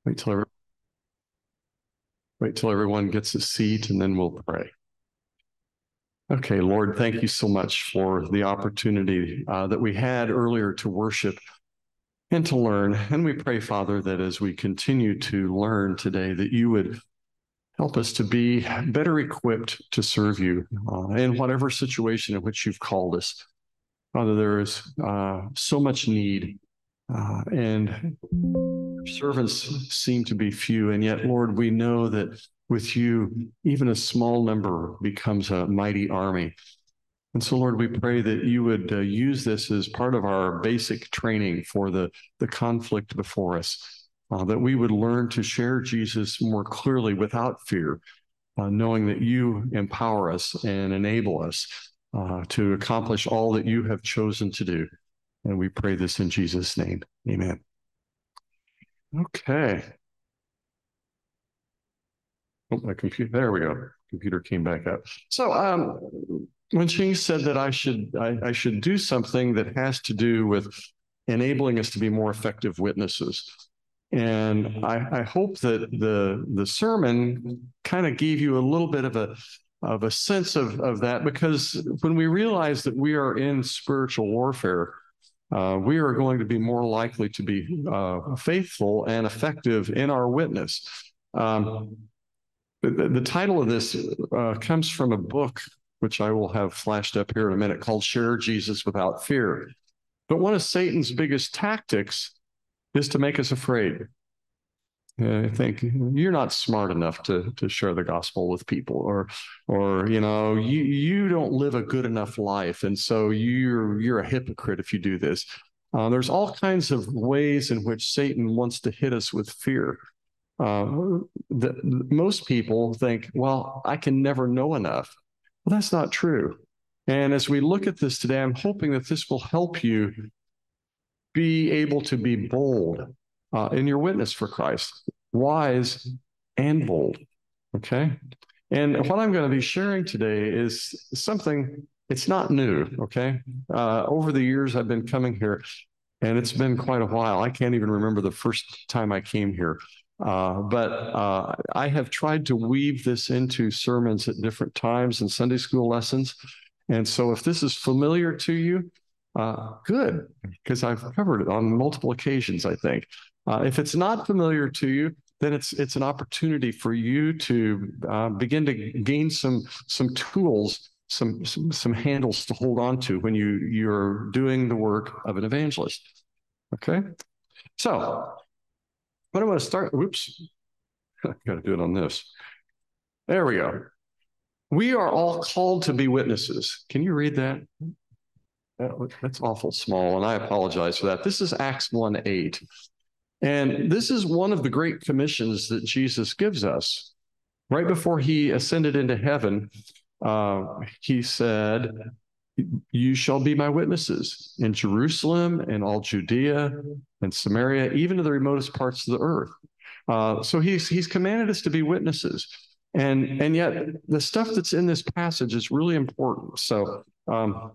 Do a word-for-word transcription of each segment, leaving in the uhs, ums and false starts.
Wait till every, wait till everyone gets a seat and then we'll pray. Okay, Lord, thank you so much for the opportunity uh, that we had earlier to worship and to learn. And we pray, Father, that as we continue to learn today, that you would help us to be better equipped to serve you uh, in whatever situation in which you've called us. Father, there is uh, so much need, uh, and servants seem to be few, and yet, Lord, we know that with you, even a small number becomes a mighty army. And so, Lord, we pray that you would uh, use this as part of our basic training for the, the conflict before us, uh, that we would learn to share Jesus more clearly without fear, uh, knowing that you empower us and enable us uh, to accomplish all that you have chosen to do. And we pray this in Jesus' name. Amen. Okay. Oh, my computer, there we go. Computer came back up. So um, when Ching said that I should I, I should do something that has to do with enabling us to be more effective witnesses. And I, I hope that the the sermon kind of gave you a little bit of a of a sense of, of that, because when we realize that we are in spiritual warfare, uh, we are going to be more likely to be uh, faithful and effective in our witness. Um, the, the title of this uh, comes from a book, which I will have flashed up here in a minute, called Share Jesus Without Fear. But one of Satan's biggest tactics is to make us afraid. I think you're not smart enough to to share the gospel with people, or or you know you you don't live a good enough life, and so you're you're a hypocrite if you do this. Uh, there's all kinds of ways in which Satan wants to hit us with fear. Uh, the, most people think, well, I can never know enough. Well, that's not true. And as we look at this today, I'm hoping that this will help you be able to be bold uh, in your witness for Christ, wise and bold. Okay. And what I'm going to be sharing today is something, it's not new. Okay. Uh, over the years, I've been coming here, and it's been quite a while. I can't even remember the first time I came here. Uh, but uh, I have tried to weave this into sermons at different times and Sunday school lessons. And so if this is familiar to you, uh, good, because I've covered it on multiple occasions, I think. Uh, if it's not familiar to you, then it's it's an opportunity for you to uh, begin to gain some some tools, some, some some handles to hold on to when you you're doing the work of an evangelist. Okay, so what I want to start. Whoops, I got to do it on this. There we go. We are all called to be witnesses. Can you read that? That's awful small, and I apologize for that. This is Acts one eight. And this is one of the great commissions that Jesus gives us. Right before he ascended into heaven, uh, he said, you shall be my witnesses in Jerusalem and all Judea and Samaria, even to the remotest parts of the earth. Uh, so he's, he's commanded us to be witnesses. And, and yet the stuff that's in this passage is really important. So um,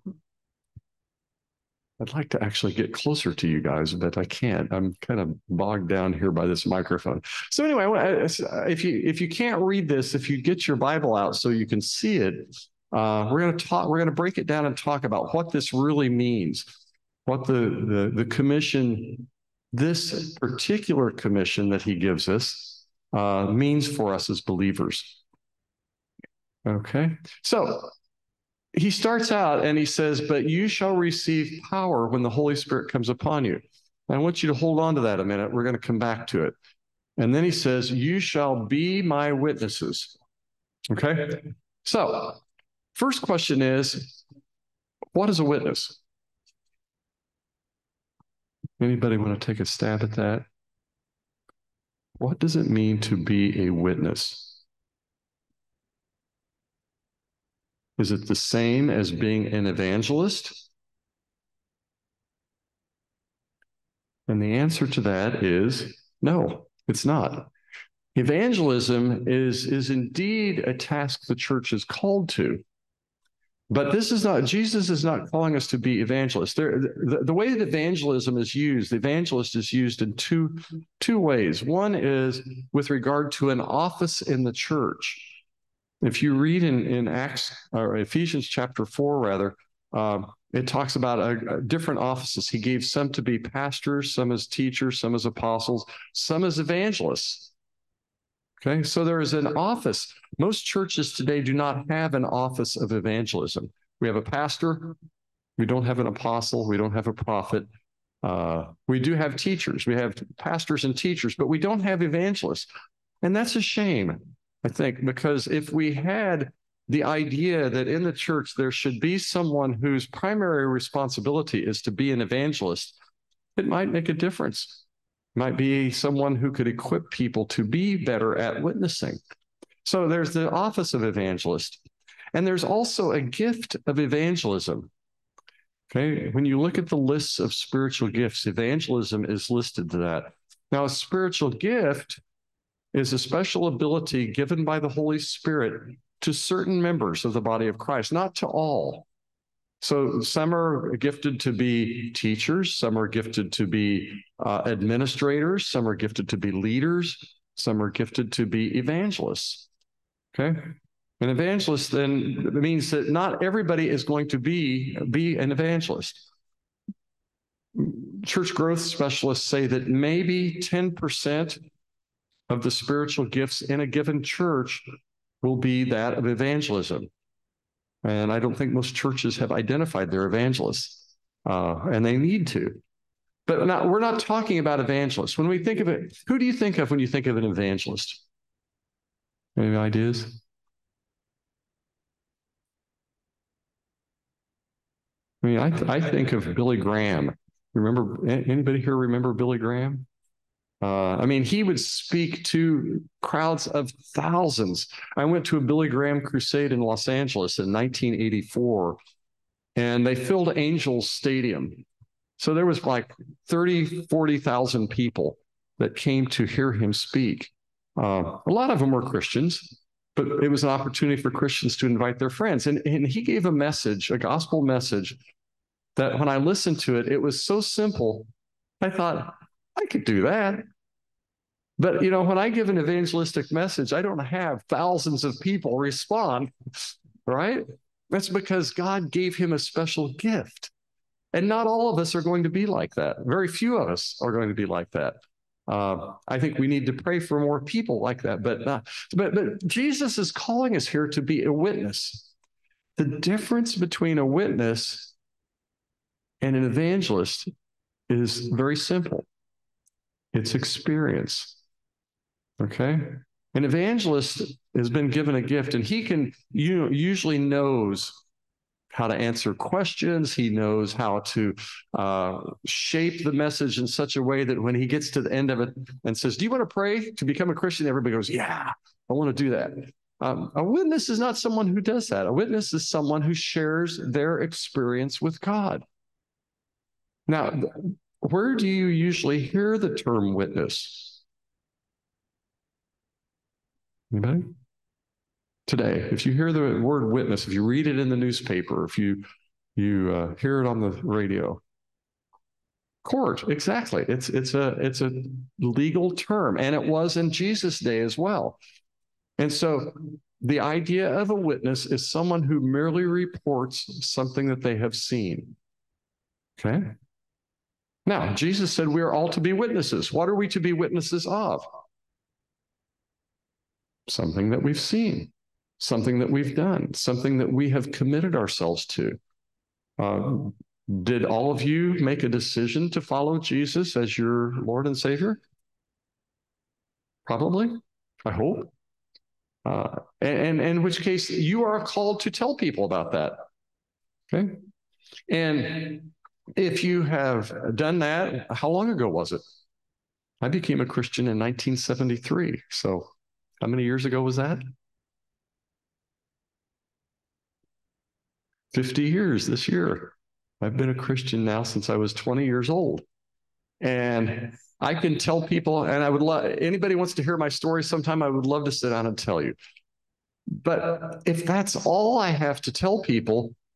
I'd like to actually get closer to you guys, but I can't. I'm kind of bogged down here by this microphone. So anyway, if you if you can't read this, if you get your Bible out so you can see it, uh, we're going to talk. We're going to break it down and talk about what this really means, what the the the commission, this particular commission that he gives us, uh, means for us as believers. Okay, so he starts out and he says, but you shall receive power when the Holy Spirit comes upon you. And I want you to hold on to that a minute. We're going to come back to it. And then he says, you shall be my witnesses. Okay. So first question is, what is a witness? Anybody want to take a stab at that? What does it mean to be a witness? Is it the same as being an evangelist? And the answer to that is no, it's not. Evangelism is, is indeed a task the church is called to. But this is not, Jesus is not calling us to be evangelists. There, the, the way that evangelism is used, the evangelist is used in two, two ways. One is with regard to an office in the church. If you read in, in Acts, or Ephesians chapter four, rather, um, it talks about a, a different offices. He gave some to be pastors, some as teachers, some as apostles, some as evangelists. Okay, so there is an office. Most churches today do not have an office of evangelism. We have a pastor. We don't have an apostle. We don't have a prophet. Uh, we do have teachers. We have pastors and teachers, but we don't have evangelists. And that's a shame, I think, because if we had the idea that in the church there should be someone whose primary responsibility is to be an evangelist, it might make a difference. Might be someone who could equip people to be better at witnessing. So there's the office of evangelist, and there's also a gift of evangelism. Okay, when you look at the lists of spiritual gifts, evangelism is listed to that. Now, a spiritual gift is a special ability given by the Holy Spirit to certain members of the body of Christ, not to all. So some are gifted to be teachers, some are gifted to be uh, administrators, some are gifted to be leaders, some are gifted to be evangelists. Okay? An evangelist then means that not everybody is going to be, be an evangelist. Church growth specialists say that maybe ten percent of the spiritual gifts in a given church will be that of evangelism. And I don't think most churches have identified their evangelists, uh, and they need to. But not, we're not talking about evangelists. When we think of it, who do you think of when you think of an evangelist? Any ideas? I mean, I, I think of Billy Graham. Remember, anybody here remember Billy Graham? Uh, I mean, he would speak to crowds of thousands. I went to a Billy Graham crusade in Los Angeles in nineteen eighty-four, and they filled Angels Stadium. So there was like thirty, forty thousand people that came to hear him speak. Uh, a lot of them were Christians, but it was an opportunity for Christians to invite their friends. And, and he gave a message, a gospel message, that when I listened to it, it was so simple. I thought, I could do that. But, you know, when I give an evangelistic message, I don't have thousands of people respond, right? That's because God gave him a special gift. And not all of us are going to be like that. Very few of us are going to be like that. Uh, I think we need to pray for more people like that. But, uh, but, but Jesus is calling us here to be a witness. The difference between a witness and an evangelist is very simple. It's experience. Okay? An evangelist has been given a gift, and he can, you know, usually knows how to answer questions. He knows how to uh, shape the message in such a way that when he gets to the end of it and says, do you want to pray to become a Christian? Everybody goes, yeah, I want to do that. Um, a witness is not someone who does that. A witness is someone who shares their experience with God. Now, where do you usually hear the term witness? Anybody? Today, if you hear the word witness, if you read it in the newspaper, if you you uh, hear it on the radio, court, exactly. It's it's a it's a legal term, and it was in Jesus' day as well. And so, the idea of a witness is someone who merely reports something that they have seen. Okay. Now, Jesus said we are all to be witnesses. What are we to be witnesses of? Something that we've seen, something that we've done, something that we have committed ourselves to. Uh, did all of you make a decision to follow Jesus as your Lord and Savior? Probably, I hope. Uh, and, and in which case, you are called to tell people about that. Okay? And if you have done that, how long ago was it? I became a Christian in nineteen seventy-three. So how many years ago was that? fifty years this year. I've been a Christian now since I was twenty years old. And I can tell people, and I would love, anybody wants to hear my story sometime, I would love to sit down and tell you. But if that's all I have to tell people,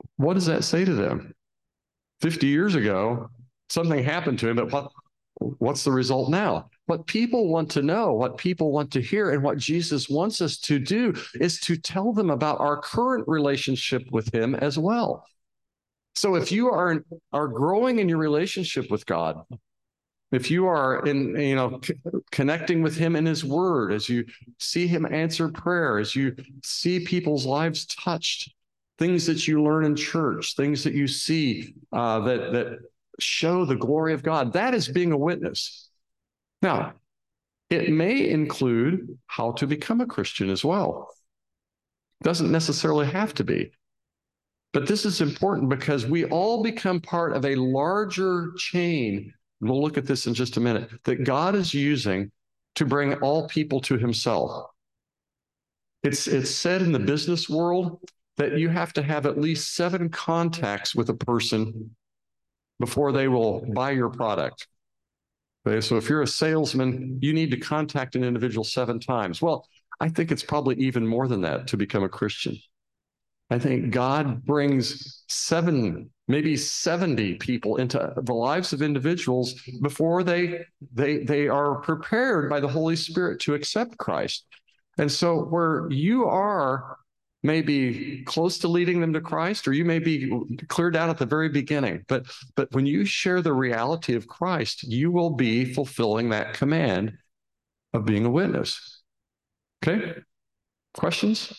what does that say to them? fifty years ago, something happened to him, but what, what's the result now? What people want to know, what people want to hear, and what Jesus wants us to do is to tell them about our current relationship with him as well. So if you are, are growing in your relationship with God, if you are in, you know, c- connecting with him in his word, as you see him answer prayer, as you see people's lives touched, things that you learn in church, things that you see uh, that, that show the glory of God, that is being a witness. Now, it may include how to become a Christian as well. Doesn't necessarily have to be. But this is important because we all become part of a larger chain. We'll look at this in just a minute, that God is using to bring all people to himself. It's, it's said in the business world that you have to have at least seven contacts with a person before they will buy your product. Okay, so if you're a salesman, you need to contact an individual seven times. Well, I think it's probably even more than that to become a Christian. I think God brings seven, maybe seventy people into the lives of individuals before they, they, they are prepared by the Holy Spirit to accept Christ. And so where you are maybe close to leading them to Christ, or you may be cleared out at the very beginning, but, but when you share the reality of Christ, you will be fulfilling that command of being a witness. Okay? Questions?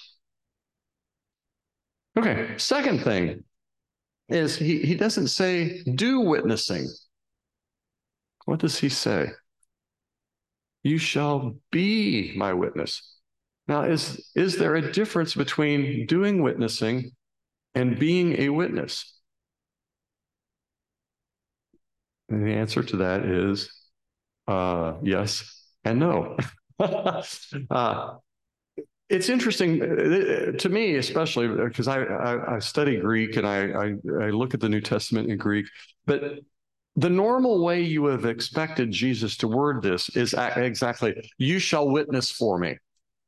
Okay, second thing is he, he doesn't say do witnessing. What does he say? You shall be my witness. Now, is, is there a difference between doing witnessing and being a witness? And the answer to that is uh, yes and no. uh, It's interesting to me, especially because I, I, I study Greek and I, I, I look at the New Testament in Greek, but the normal way you would have expected Jesus to word this is exactly, you shall witness for me.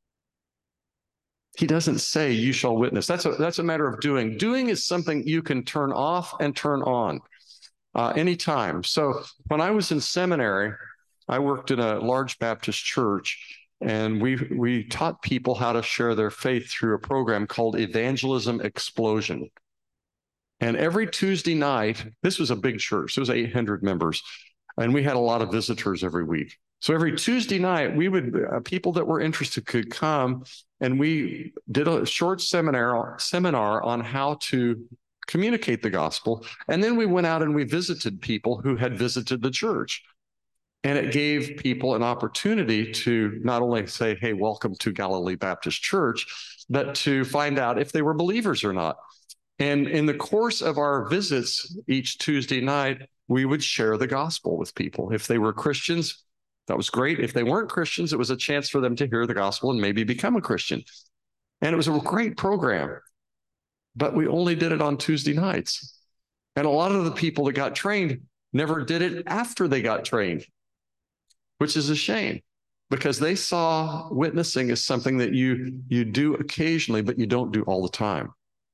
He doesn't say you shall witness. That's a, that's a matter of doing. Doing is something you can turn off and turn on uh, anytime. So when I was in seminary, I worked in a large Baptist church. And we we taught people how to share their faith through a program called Evangelism Explosion. And every Tuesday night, this was a big church, it was eight hundred members, and we had a lot of visitors every week. So every Tuesday night, we would uh, people that were interested could come, and we did a short seminar seminar on how to communicate the gospel. And then we went out and we visited people who had visited the church. And it gave people an opportunity to not only say, hey, welcome to Galilee Baptist Church, but to find out if they were believers or not. And in the course of our visits each Tuesday night, we would share the gospel with people. If they were Christians, that was great. If they weren't Christians, it was a chance for them to hear the gospel and maybe become a Christian. And it was a great program. But we only did it on Tuesday nights. And a lot of the people that got trained never did it after they got trained, which is a shame because they saw witnessing as something that you, you do occasionally, but you don't do all the time.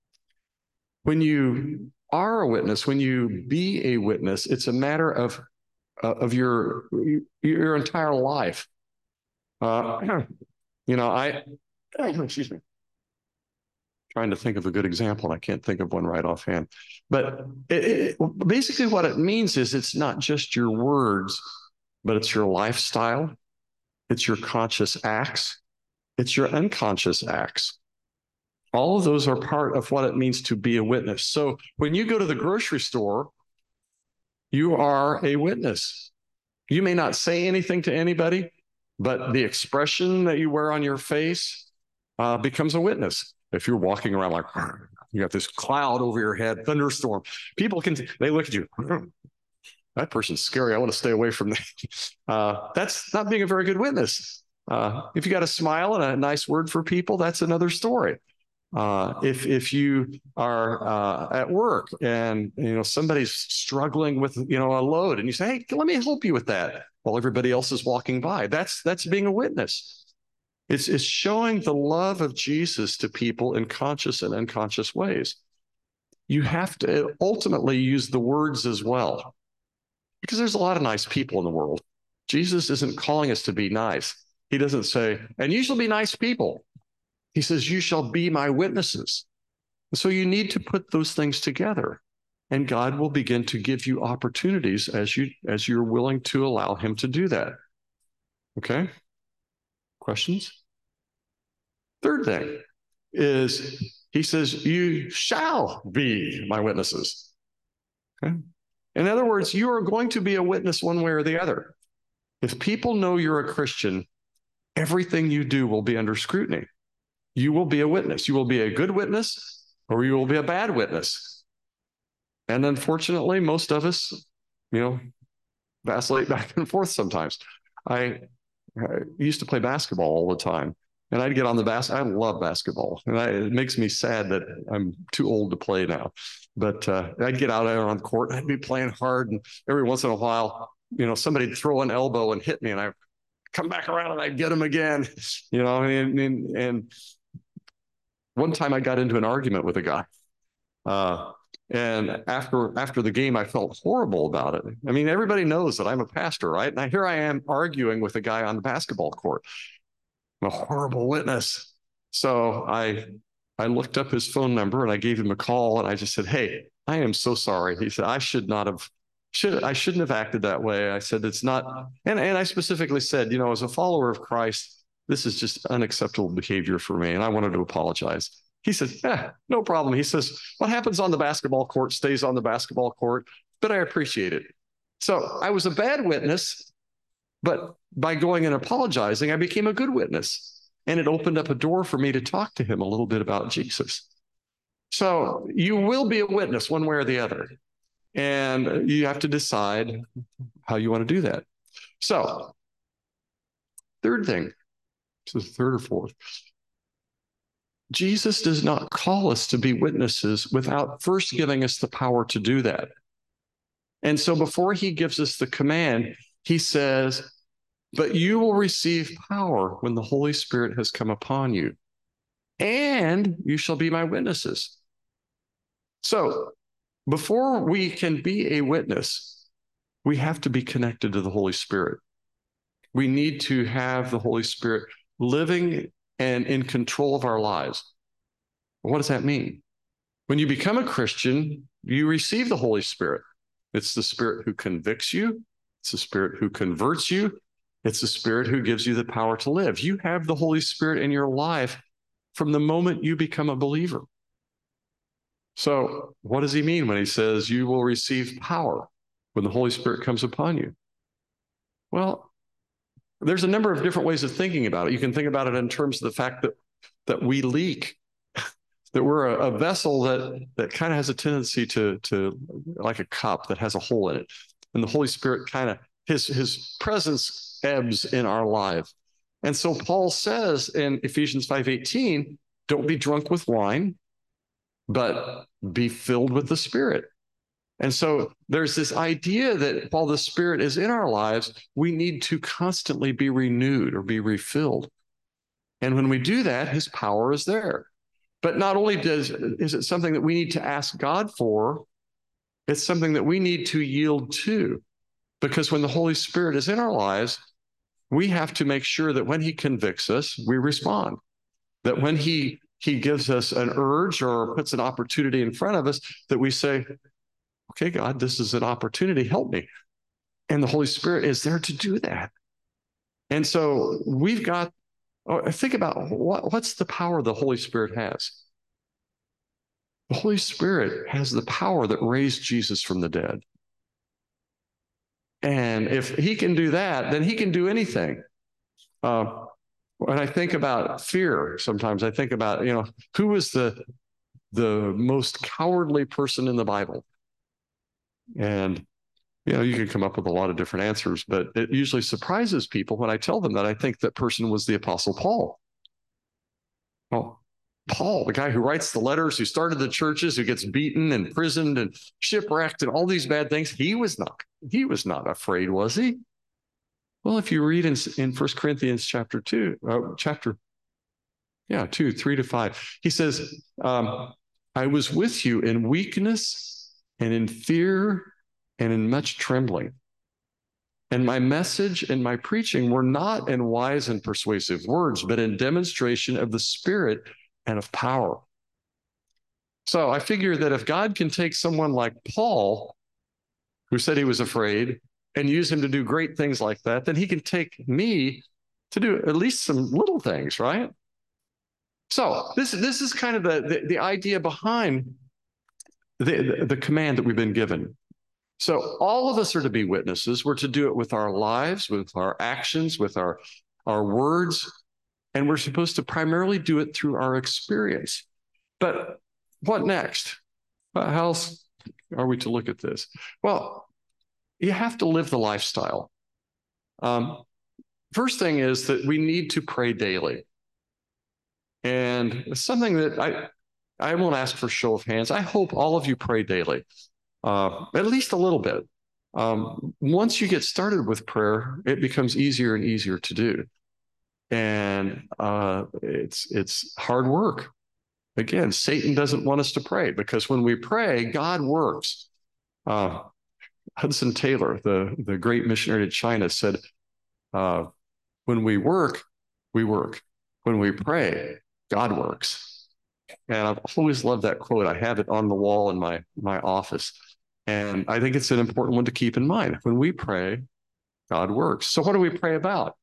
When you are a witness, when you be a witness, it's a matter of, uh, of your, your entire life. Uh, you know, I, excuse me, trying to think of a good example, and I can't think of one right offhand. But it, it, basically what it means is it's not just your words, but it's your lifestyle, it's your conscious acts, it's your unconscious acts. All of those are part of what it means to be a witness. So when you go to the grocery store, you are a witness. You may not say anything to anybody, but the expression that you wear on your face uh, becomes a witness. If you're walking around like, you got this cloud over your head, thunderstorm, people can, they look at you, that person's scary. I want to stay away from that. Uh, that's not being a very good witness. Uh, if you got a smile and a nice word for people, that's another story. Uh, if if you are uh, at work and you know somebody's struggling with you know a load, and you say, "Hey, let me help you with that," while everybody else is walking by, that's that's being a witness. It's it's showing the love of Jesus to people in conscious and unconscious ways. you have to ultimately use the words as well, because there's a lot of nice people in the world. Jesus isn't calling us to be nice. He doesn't say, and you shall be nice people. He says, you shall be my witnesses. So you need to put those things together, and God will begin to give you opportunities as you as you're willing to allow him to do that. Okay? Questions? Third thing is he says, you shall be my witnesses. Okay? In other words, you are going to be a witness one way or the other. If people know you're a Christian, everything you do will be under scrutiny. You will be a witness. You will be a good witness, or you will be a bad witness. And unfortunately, most of us, you know, vacillate back and forth sometimes. I, I used to play basketball all the time, and I'd get on the bas. I love basketball, and I, it makes me sad that I'm too old to play now. But uh, I'd get out there on the court, and I'd be playing hard, and every once in a while, you know, somebody'd throw an elbow and hit me, and I'd come back around and I'd get him again, you know, and, and, and one time I got into an argument with a guy. Uh, and after after the game, I felt horrible about it. I mean, everybody knows that I'm a pastor, right? And here I am arguing with a guy on the basketball court. I'm a horrible witness. So I I looked up his phone number and I gave him a call, and I just said, hey, I am so sorry. He said, I should not have, should I shouldn't have acted that way. I said, it's not, and, and I specifically said, you know, as a follower of Christ, this is just unacceptable behavior for me, and I wanted to apologize. He said, eh, no problem. He says, what happens on the basketball court stays on the basketball court, but I appreciate it. So I was a bad witness, but by going and apologizing, I became a good witness. And it opened up a door for me to talk to him a little bit about Jesus. So you will be a witness one way or the other. And you have to decide how you want to do that. So, third thing, this is third or fourth. Jesus does not call us to be witnesses without first giving us the power to do that. And so before he gives us the command, he says, but you will receive power when the Holy Spirit has come upon you, and you shall be my witnesses. So before we can be a witness, we have to be connected to the Holy Spirit. We need to have the Holy Spirit living and in control of our lives. What does that mean? When you become a Christian, you receive the Holy Spirit. It's the Spirit who convicts you. It's the Spirit who converts you. It's the Spirit who gives you the power to live. You have the Holy Spirit in your life from the moment you become a believer. So what does he mean when he says you will receive power when the Holy Spirit comes upon you? Well, there's a number of different ways of thinking about it. You can think about it in terms of the fact that that we leak, that we're a, a vessel that that kind of has a tendency to to like a cup that has a hole in it, and the Holy Spirit kind of his his presence ebbs in our life. And so Paul says in Ephesians five eighteen, don't be drunk with wine, but be filled with the Spirit. And so there's this idea that while the Spirit is in our lives, we need to constantly be renewed or be refilled. And when we do that, his power is there. But not only does is it something that we need to ask God for, it's something that we need to yield to. Because when the Holy Spirit is in our lives, we have to make sure that when he convicts us, we respond. That when he he gives us an urge or puts an opportunity in front of us, that we say, okay, God, this is an opportunity, help me. And the Holy Spirit is there to do that. And so we've got, oh, think about what, what's the power the Holy Spirit has? The Holy Spirit has the power that raised Jesus from the dead. And if he can do that, then he can do anything. Uh, when I think about fear, sometimes I think about, you know, who was the, the most cowardly person in the Bible? And, you know, you can come up with a lot of different answers, but it usually surprises people when I tell them that I think that person was the Apostle Paul. Well, Paul, the guy who writes the letters, who started the churches, who gets beaten and imprisoned and shipwrecked and all these bad things, he was not, he was not afraid, was he? Well, if you read in, in First Corinthians chapter two, uh, chapter, yeah, two, three to five, he says, um, I was with you in weakness and in fear and in much trembling. And my message and my preaching were not in wise and persuasive words, but in demonstration of the Spirit and of power. So I figure that if God can take someone like Paul, who said he was afraid, and use him to do great things like that, then he can take me to do at least some little things, right? So this, this is kind of the, the, the idea behind the, the, the command that we've been given. So all of us are to be witnesses. We're to do it with our lives, with our actions, with our, our words, and we're supposed to primarily do it through our experience. But what next? How else are we to look at this? Well, you have to live the lifestyle. Um, first thing is that we need to pray daily. And it's something that I, I won't ask for show of hands. I hope all of you pray daily, uh, at least a little bit. Um, once you get started with prayer, it becomes easier and easier to do. And uh, it's, it's hard work. Again, Satan doesn't want us to pray, because when we pray, God works. Uh, Hudson Taylor, the, the great missionary to China, said, uh, when we work, we work. When we pray, God works. And I've always loved that quote. I have it on the wall in my, my office. And I think it's an important one to keep in mind. When we pray, God works. So what do we pray about?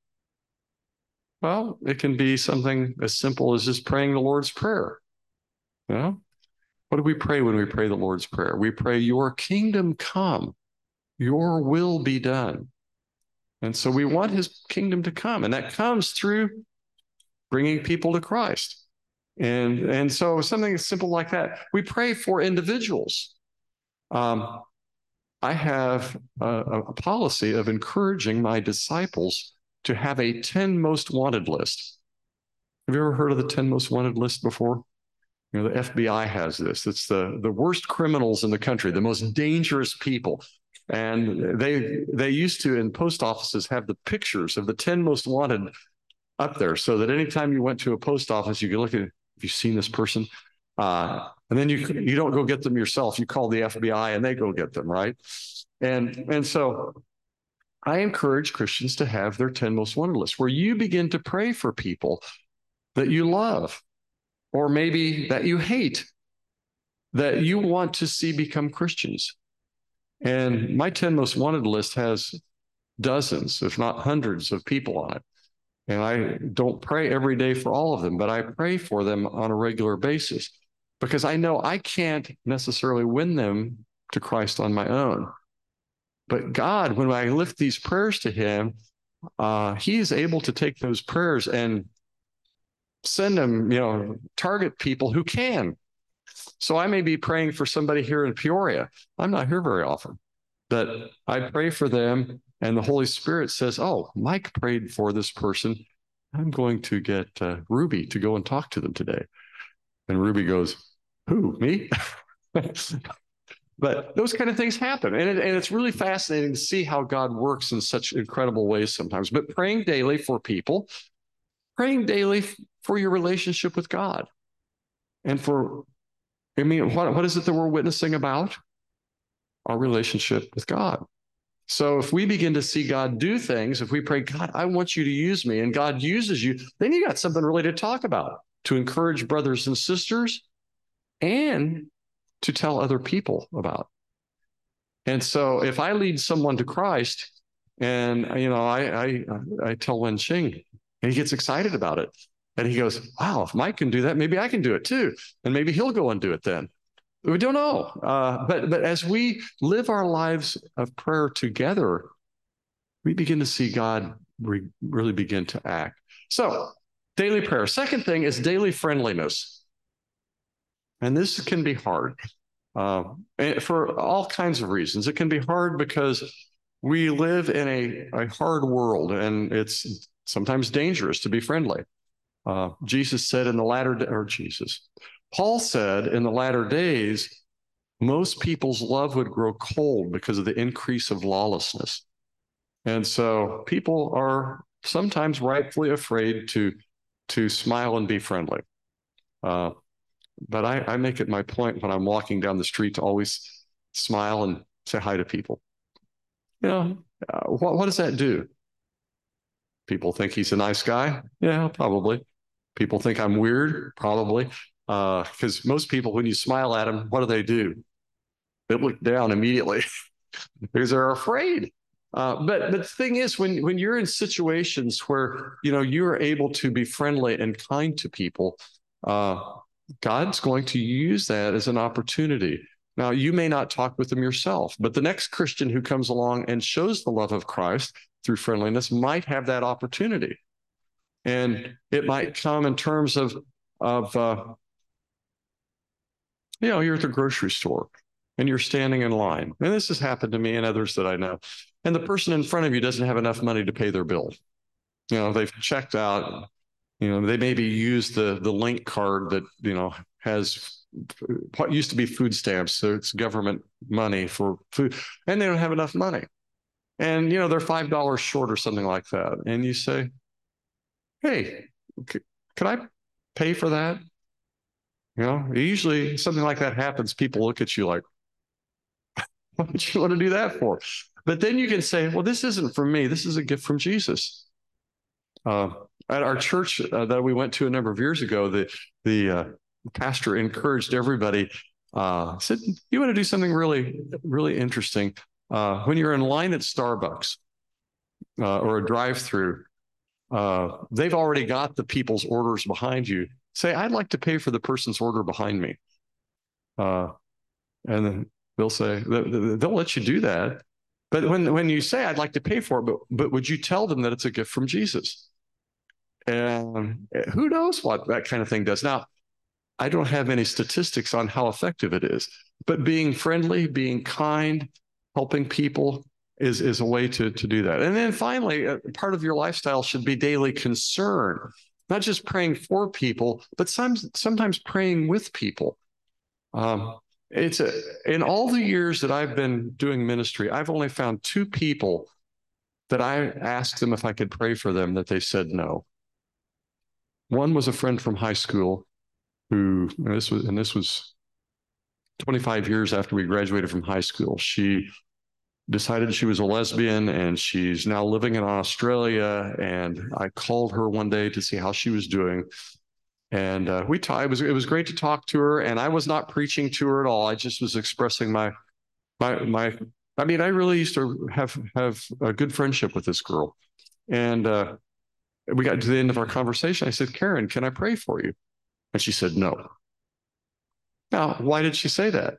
Well, it can be something as simple as just praying the Lord's Prayer. You know? What do we pray when we pray the Lord's Prayer? We pray, your kingdom come, your will be done. And so we want his kingdom to come, and that comes through bringing people to Christ. And, and so something as simple like that. We pray for individuals. Um, I have a, a policy of encouraging my disciples to have a ten most wanted list. Have you ever heard of the ten most wanted list before? You know, the F B I has this. It's the, the worst criminals in the country, the most dangerous people. And they they used to, in post offices, have the pictures of the ten most wanted up there, so that anytime you went to a post office, you could look at, have you seen this person? Uh, and then you you don't go get them yourself. You call the F B I and they go get them, right? And, and so I encourage Christians to have their ten most wanted list, where you begin to pray for people that you love, or maybe that you hate, that you want to see become Christians. And my ten most wanted list has dozens, if not hundreds, of people on it. And I don't pray every day for all of them, but I pray for them on a regular basis, because I know I can't necessarily win them to Christ on my own. But God, when I lift these prayers to him, uh, he is able to take those prayers and send them, you know, target people who can. So I may be praying for somebody here in Peoria. I'm not here very often, but I pray for them, and the Holy Spirit says, oh, Mike prayed for this person. I'm going to get uh, Ruby to go and talk to them today. And Ruby goes, who, me? But those kind of things happen. And, it, and it's really fascinating to see how God works in such incredible ways sometimes. But praying daily for people, praying daily for your relationship with God. And for, I mean, what, what is it that we're witnessing about? Our relationship with God. So if we begin to see God do things, if we pray, God, I want you to use me, and God uses you, then you got something really to talk about, to encourage brothers and sisters, and to tell other people about. And so if I lead someone to Christ, and you know, I I, I tell Wen Xing, and he gets excited about it, and he goes, wow, if Mike can do that, maybe I can do it too, and maybe he'll go and do it then. We don't know, uh, but but as we live our lives of prayer together, we begin to see God re really begin to act. So daily prayer. Second thing is daily friendliness. And this can be hard uh, for all kinds of reasons. It can be hard because we live in a, a hard world, and it's sometimes dangerous to be friendly. Uh, Jesus said in the latter, or Jesus, Paul said in the latter days, most people's love would grow cold because of the increase of lawlessness. And so people are sometimes rightfully afraid to, to smile and be friendly. Uh, but I, I make it my point when I'm walking down the street to always smile and say hi to people. You know, uh, what, what does that do? People think he's a nice guy? Yeah, probably. People think I'm weird? Probably. Because uh, most people, when you smile at them, what do they do? They look down immediately because they're afraid. Uh, but but the thing is, when when you're in situations where you know you're able to be friendly and kind to people, uh, God's going to use that as an opportunity. Now, you may not talk with them yourself, but the next Christian who comes along and shows the love of Christ through friendliness might have that opportunity. And it might come in terms of, of uh, you know, you're at the grocery store and you're standing in line. And this has happened to me and others that I know. And the person in front of you doesn't have enough money to pay their bill. You know, they've checked out, you know, they maybe use the, the link card that, you know, has what used to be food stamps. So it's government money for food, and they don't have enough money. And, you know, they're five dollars short or something like that. And you say, hey, c- can I pay for that? You know, usually something like that happens. People look at you like, what would you want to do that for? But then you can say, well, this isn't from me. This is a gift from Jesus. Uh, at our church uh, that we went to a number of years ago, the, the uh, pastor encouraged everybody, uh, said, you want to do something really, really interesting. Uh, when you're in line at Starbucks uh, or a drive-through, uh, they've already got the people's orders behind you. Say, I'd like to pay for the person's order behind me. Uh, and then they'll say, they'll let you do that. But when, when you say, I'd like to pay for it, but, but would you tell them that it's a gift from Jesus? And who knows what that kind of thing does. Now, I don't have any statistics on how effective it is, but being friendly, being kind, helping people is, is a way to, to do that. And then finally, uh, part of your lifestyle should be daily concern, not just praying for people, but some, sometimes praying with people. Um, it's a, in all the years that I've been doing ministry, I've only found two people that I asked them if I could pray for them that they said no. One was a friend from high school who, and this was, and this was twenty-five years after we graduated from high school. She decided she was a lesbian and she's now living in Australia. And I called her one day to see how she was doing. And uh, we talked. It was it was great to talk to her. And I was not preaching to her at all. I just was expressing my my my. I mean, I really used to have have a good friendship with this girl. And uh, we got to the end of our conversation. I said, Karen, can I pray for you? And she said, no. Now, why did she say that?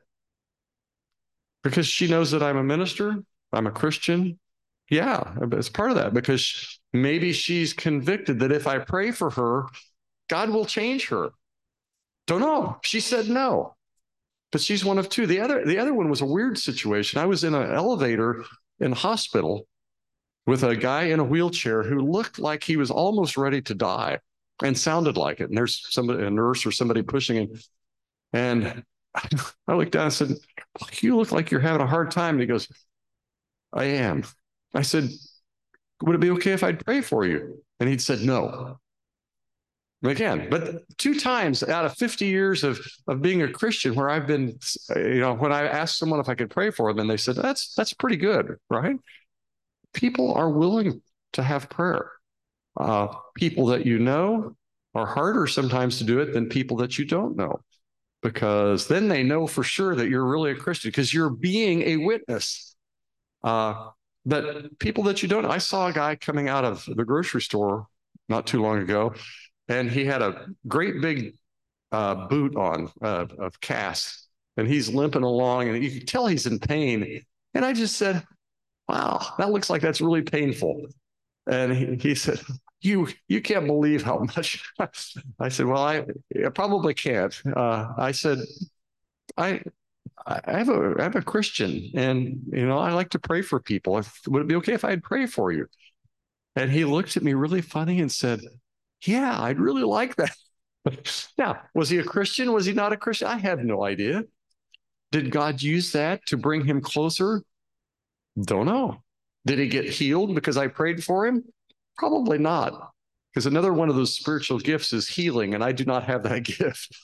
Because she knows that I'm a minister, I'm a Christian. Yeah, it's part of that, because maybe she's convicted that if I pray for her, God will change her. Don't know. She said no. But she's one of two. The other, the other one was a weird situation. I was in an elevator in the hospital with a guy in a wheelchair who looked like he was almost ready to die and sounded like it. And there's somebody, a nurse or somebody pushing him. And I looked down and said, you look like you're having a hard time. And he goes, I am. I said, would it be okay if I'd pray for you? And he'd said, no. Again, but two times out of fifty years of, of being a Christian where I've been, you know, when I asked someone if I could pray for them, and they said, that's, that's pretty good, right? People are willing to have prayer. Uh, people that you know are harder sometimes to do it than people that you don't know, because then they know for sure that you're really a Christian because you're being a witness. Uh, but people that you don't know, I saw a guy coming out of the grocery store not too long ago, and he had a great big uh, boot on uh, of cast, and he's limping along, and you can tell he's in pain. And I just said, wow, that looks like that's really painful. And he, he said, you you can't believe how much. I said, well, I, I probably can't. Uh, I said, I I have a I have a Christian, and you know I like to pray for people. If, would it be okay if I'd pray for you? And he looked at me really funny and said, yeah, I'd really like that. Now, was he a Christian? Was he not a Christian? I have no idea. Did God use that to bring him closer? Don't know. Did he get healed because I prayed for him? Probably not. Because another one of those spiritual gifts is healing, and I do not have that gift.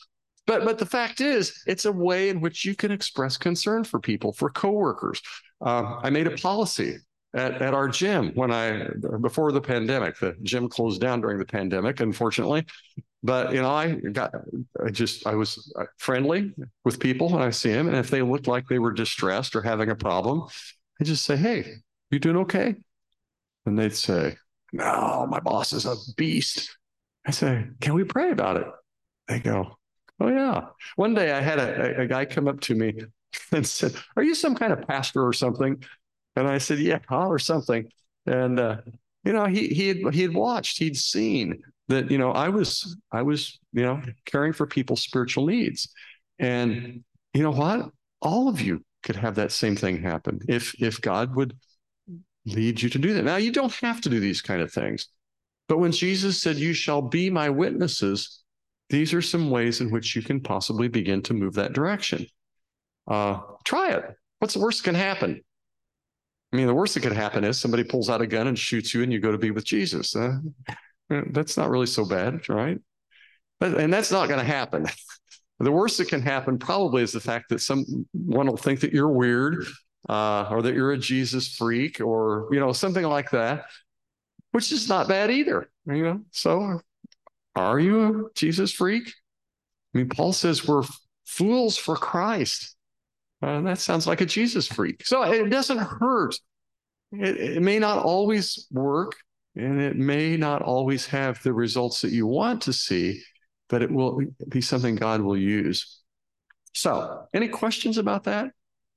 But but the fact is, it's a way in which you can express concern for people, for coworkers. Uh, I made a policy at, at our gym when I, before the pandemic. The gym closed down during the pandemic, unfortunately. But, you know, I got, I just, I was friendly with people when I see them. And if they looked like they were distressed or having a problem, I just say, hey, you doing okay? And they'd say, no, my boss is a beast. I say, can we pray about it? They go, oh, yeah. One day I had a, a guy come up to me and said, are you some kind of pastor or something? And I said, yeah, or something. And, uh, you know, he, he had, he had watched, he'd seen that, you know, I was, I was, you know, caring for people's spiritual needs. And you know what? All of you could have that same thing happen if, if God would lead you to do that. Now, you don't have to do these kind of things. But when Jesus said, you shall be my witnesses, these are some ways in which you can possibly begin to move that direction. Uh, try it. What's the worst that can happen? I mean, the worst that could happen is somebody pulls out a gun and shoots you and you go to be with Jesus. Uh, that's not really so bad, right? But, and that's not going to happen. The worst that can happen probably is the fact that someone will think that you're weird, uh, or that you're a Jesus freak, or, you know, something like that, which is not bad either. You know, so are you a Jesus freak? I mean, Paul says we're fools for Christ. Uh, that sounds like a Jesus freak. So it doesn't hurt. It, it may not always work, and it may not always have the results that you want to see, but it will be something God will use. So, any questions about that?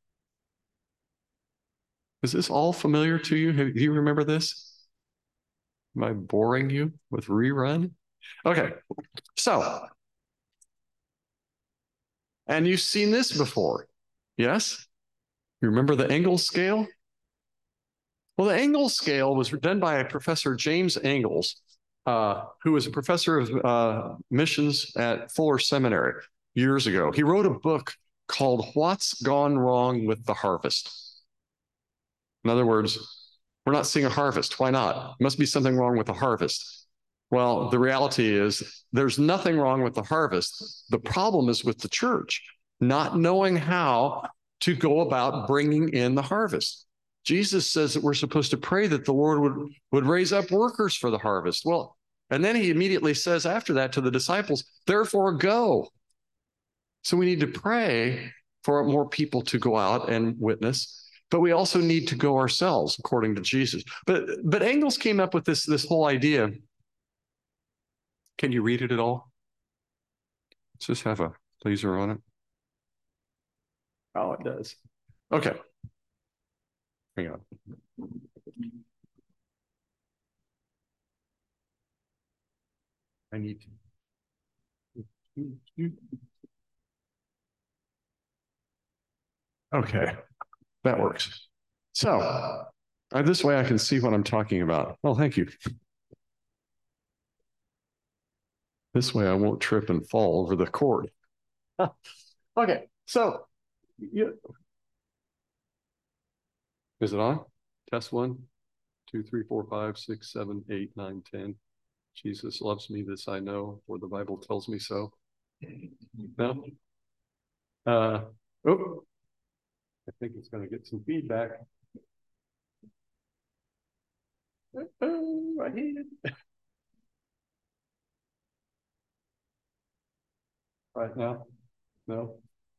Is this all familiar to you? Do you remember this? Am I boring you with rerun? Okay, so, and you've seen this before, yes? You remember the Engel scale? Well, the Engel scale was done by a Professor James Engels, uh, who was a professor of uh, missions at Fuller Seminary years ago. He wrote a book called What's Gone Wrong with the Harvest? In other words, we're not seeing a harvest. Why not? Must be something wrong with the harvest. Well, the reality is there's nothing wrong with the harvest. The problem is with the church, not knowing how to go about bringing in the harvest. Jesus says that we're supposed to pray that the Lord would, would raise up workers for the harvest. Well, and then he immediately says after that to the disciples, therefore go. So we need to pray for more people to go out and witness, but we also need to go ourselves according to Jesus. But but Engels came up with this, this whole idea. Can you read it at all? Does this have a laser on it? Oh, it does. Okay. Hang on. I need to. Okay, that works. So uh, this way I can see what I'm talking about. Oh, thank you. This way I won't trip and fall over the cord. Okay, so you, is it on? Test one, two, three, four, five, six, seven, eight, nine, ten. Jesus loves me, this I know, for the Bible tells me so. No? Uh, oh, I think it's going to get some feedback. Oh, I hate it. Right now? No?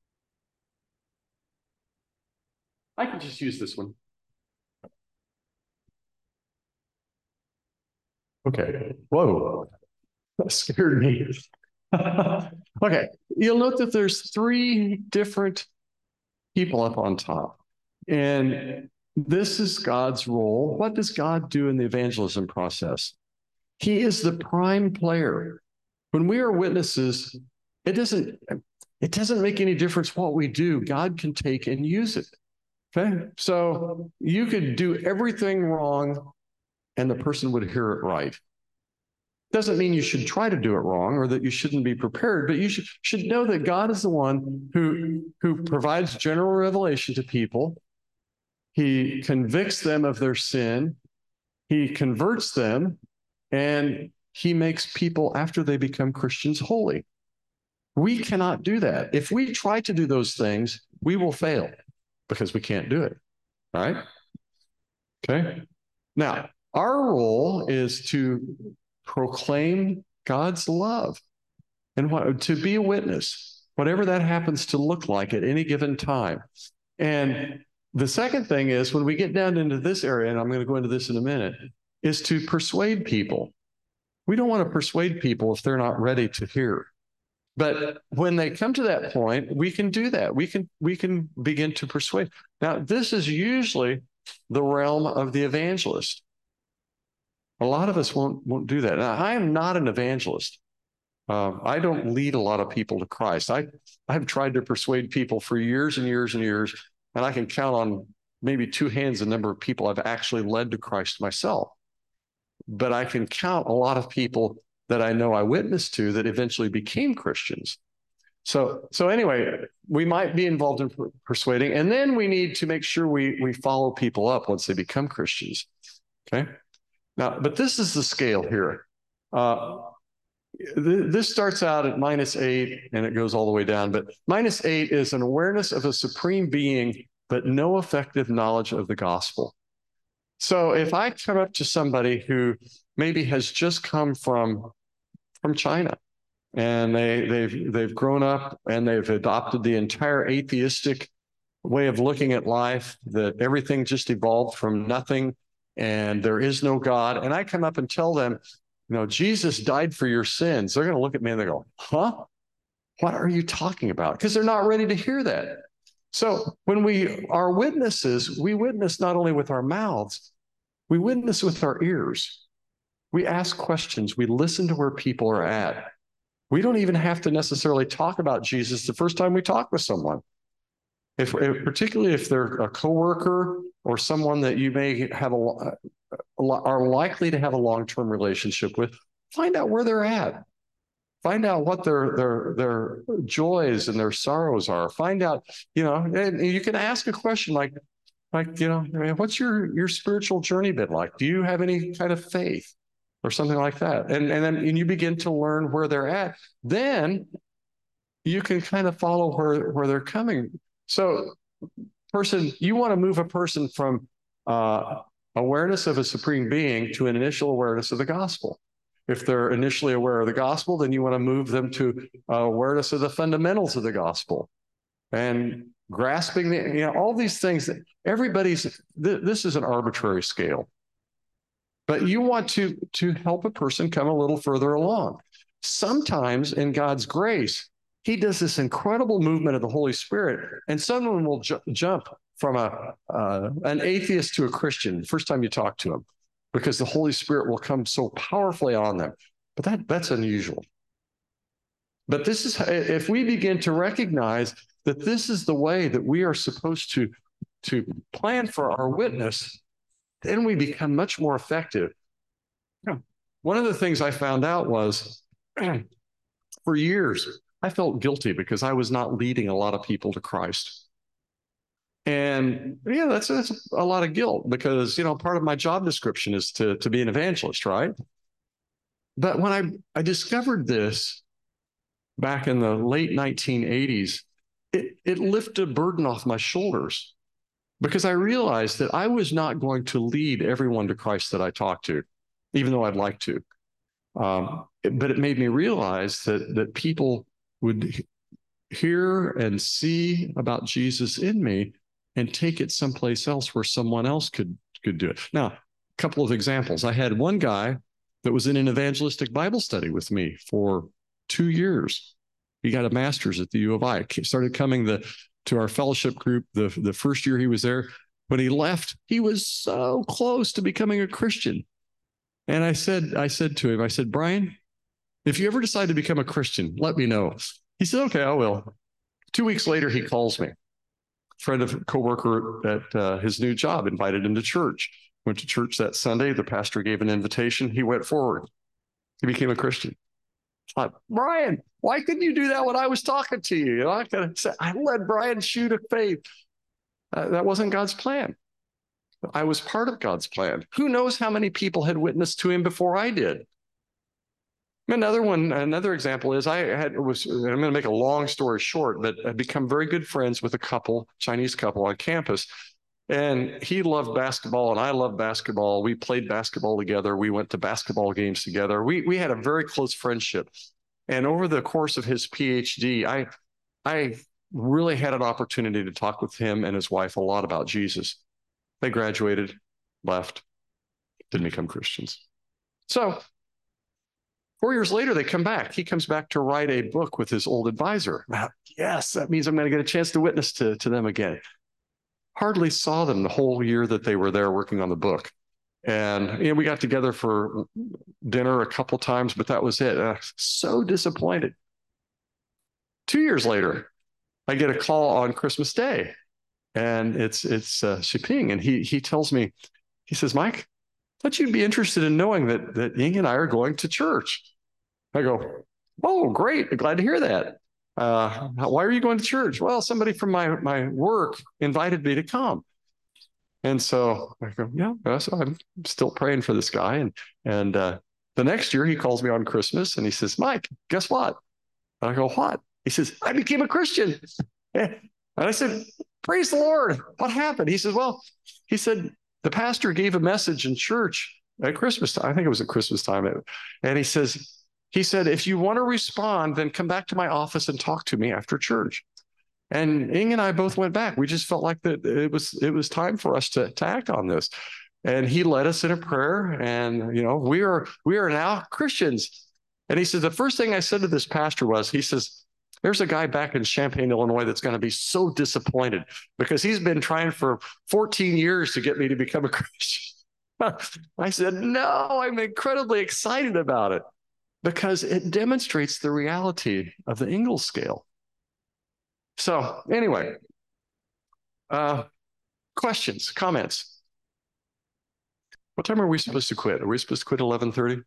I can just use this one. Okay. Whoa. That scared me. Okay. You'll note that there's three different people up on top. And this is God's role. What does God do in the evangelism process? He is the prime player. When we are witnesses, it doesn't, it doesn't make any difference what we do. God can take and use it. Okay. So you could do everything wrong and the person would hear it right. Doesn't mean you should try to do it wrong or that you shouldn't be prepared, but you should, should know that God is the one who, who provides general revelation to people. He convicts them of their sin. He converts them, and he makes people, after they become Christians, holy. We cannot do that. If we try to do those things, we will fail because we can't do it. All right? Okay. Now, our role is to proclaim God's love and what, to be a witness, whatever that happens to look like at any given time. And the second thing is when we get down into this area, and I'm going to go into this in a minute, is to persuade people. We don't want to persuade people if they're not ready to hear. But when they come to that point, we can do that. We can we can begin to persuade. Now, this is usually the realm of the evangelist. A lot of us won't won't do that. Now, I am not an evangelist. Um, I don't lead a lot of people to Christ. I I've tried to persuade people for years and years and years, and I can count on maybe two hands the number of people I've actually led to Christ myself. But I can count a lot of people that I know I witnessed to that eventually became Christians. So, so anyway, we might be involved in per persuading, and then we need to make sure we we follow people up once they become Christians. Okay. Now, but this is the scale here. Uh, th this starts out at minus eight, and it goes all the way down. But minus eight is an awareness of a supreme being, but no effective knowledge of the gospel. So, if I come up to somebody who maybe has just come from from China, and they they've they've grown up and they've adopted the entire atheistic way of looking at life, that everything just evolved from nothing and there is no God. And I come up and tell them, you know, Jesus died for your sins. They're going to look at me and they go, huh? What are you talking about? Because they're not ready to hear that. So when we are witnesses, we witness not only with our mouths, we witness with our ears. We ask questions. We listen to where people are at. We don't even have to necessarily talk about Jesus the first time we talk with someone. If, if particularly if they're a coworker or someone that you may have a, a are likely to have a long-term relationship with, find out where they're at. Find out what their their their joys and their sorrows are. Find out, you know, and you can ask a question like, like, you know, what's your your spiritual journey been like? Do you have any kind of faith or something like that? And and then and you begin to learn where they're at. Then you can kind of follow where where they're coming. So, person, you want to move a person from uh, awareness of a supreme being to an initial awareness of the gospel. If they're initially aware of the gospel, then you want to move them to uh, awareness of the fundamentals of the gospel and grasping the, you know, all these things that everybody's, th this is an arbitrary scale. But you want to, to help a person come a little further along. Sometimes in God's grace, he does this incredible movement of the Holy Spirit, and someone will ju jump from a uh, an atheist to a Christian the first time you talk to them, because the Holy Spirit will come so powerfully on them. But that that's unusual. But this is, if we begin to recognize that this is the way that we are supposed to to plan for our witness, then we become much more effective. One of the things I found out was, for years, I felt guilty because I was not leading a lot of people to Christ. And yeah, that's, that's a lot of guilt because, you know, part of my job description is to, to be an evangelist, right? But when I, I discovered this back in the late nineteen eighties, it, it lifted a burden off my shoulders because I realized that I was not going to lead everyone to Christ that I talked to, even though I'd like to. Um, it, but it made me realize that, that people would hear and see about Jesus in me and take it someplace else where someone else could, could do it. Now, a couple of examples. I had one guy that was in an evangelistic Bible study with me for two years. He got a master's at the U of I. He started coming the, to our fellowship group the, the first year he was there. When he left, he was so close to becoming a Christian. And I said, I said to him, I said, Brian, if you ever decide to become a Christian, let me know. He said, okay, I will. Two weeks later, he calls me. A friend of a coworker at uh, his new job invited him to church. Went to church that Sunday. The pastor gave an invitation. He went forward. He became a Christian. I thought, Brian, why couldn't you do that when I was talking to you? You know, I could have said, I led Brian Shue to faith. Uh, that wasn't God's plan. I was part of God's plan. Who knows how many people had witnessed to him before I did? Another one, another example is I had was I'm going to make a long story short, but I'd become very good friends with a couple, Chinese couple on campus. And he loved basketball and I loved basketball. We played basketball together. We went to basketball games together. We we had a very close friendship. And over the course of his PhD, I I really had an opportunity to talk with him and his wife a lot about Jesus. They graduated, left, didn't become Christians. So four years later, they come back. He comes back to write a book with his old advisor. Yes, that means I'm going to get a chance to witness to, to them again. Hardly saw them the whole year that they were there working on the book. And you know, we got together for dinner a couple times, but that was it. Uh, so disappointed. Two years later, I get a call on Christmas Day, and it's it's uh, Shiping, and he he tells me, he says, Mike, I thought you'd be interested in knowing that that Ying and I are going to church. I go, oh, great! Glad to hear that. Uh, why are you going to church? Well, somebody from my my work invited me to come. And so I go, yeah, so I'm still praying for this guy. And and uh, the next year he calls me on Christmas and he says, Mike, guess what? And I go, what? He says, I became a Christian. And I said, praise the Lord. What happened? He says, well, he said, the pastor gave a message in church at Christmas time. I think it was at Christmas time. And he says, he said, if you want to respond, then come back to my office and talk to me after church. And Ying and I both went back. We just felt like that it was it was time for us to, to act on this. And he led us in a prayer. And, you know, we are we are now Christians. And he says, the first thing I said to this pastor was, he says, there's a guy back in Champaign, Illinois, that's going to be so disappointed because he's been trying for fourteen years to get me to become a Christian. I said, no, I'm incredibly excited about it because it demonstrates the reality of the Ingalls scale. So anyway, uh, questions, comments? What time are we supposed to quit? Are we supposed to quit at eleven thirty?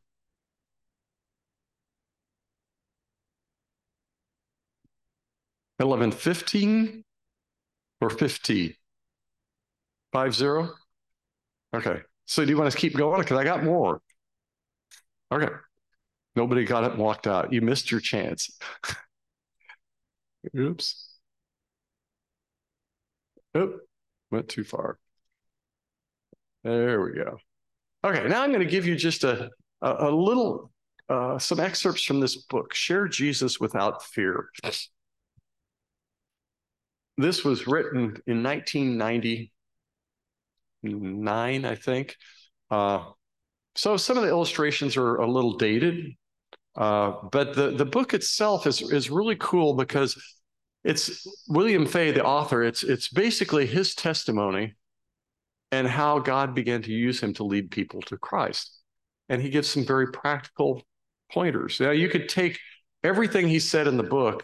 eleven fifteen or fifty? Five zero? Okay. So do you want to keep going? Because I got more. Okay. Nobody got it and walked out. You missed your chance. Oops. Oh, went too far. There we go. Okay, now I'm going to give you just a, a, a little, uh, some excerpts from this book, Share Jesus Without Fear. This was written in nineteen ninety-nine, I think. Uh, so some of the illustrations are a little dated, uh, but the, the book itself is, is really cool because it's William Fay, the author. It's, it's basically his testimony and how God began to use him to lead people to Christ. And he gives some very practical pointers. Now, you could take everything he said in the book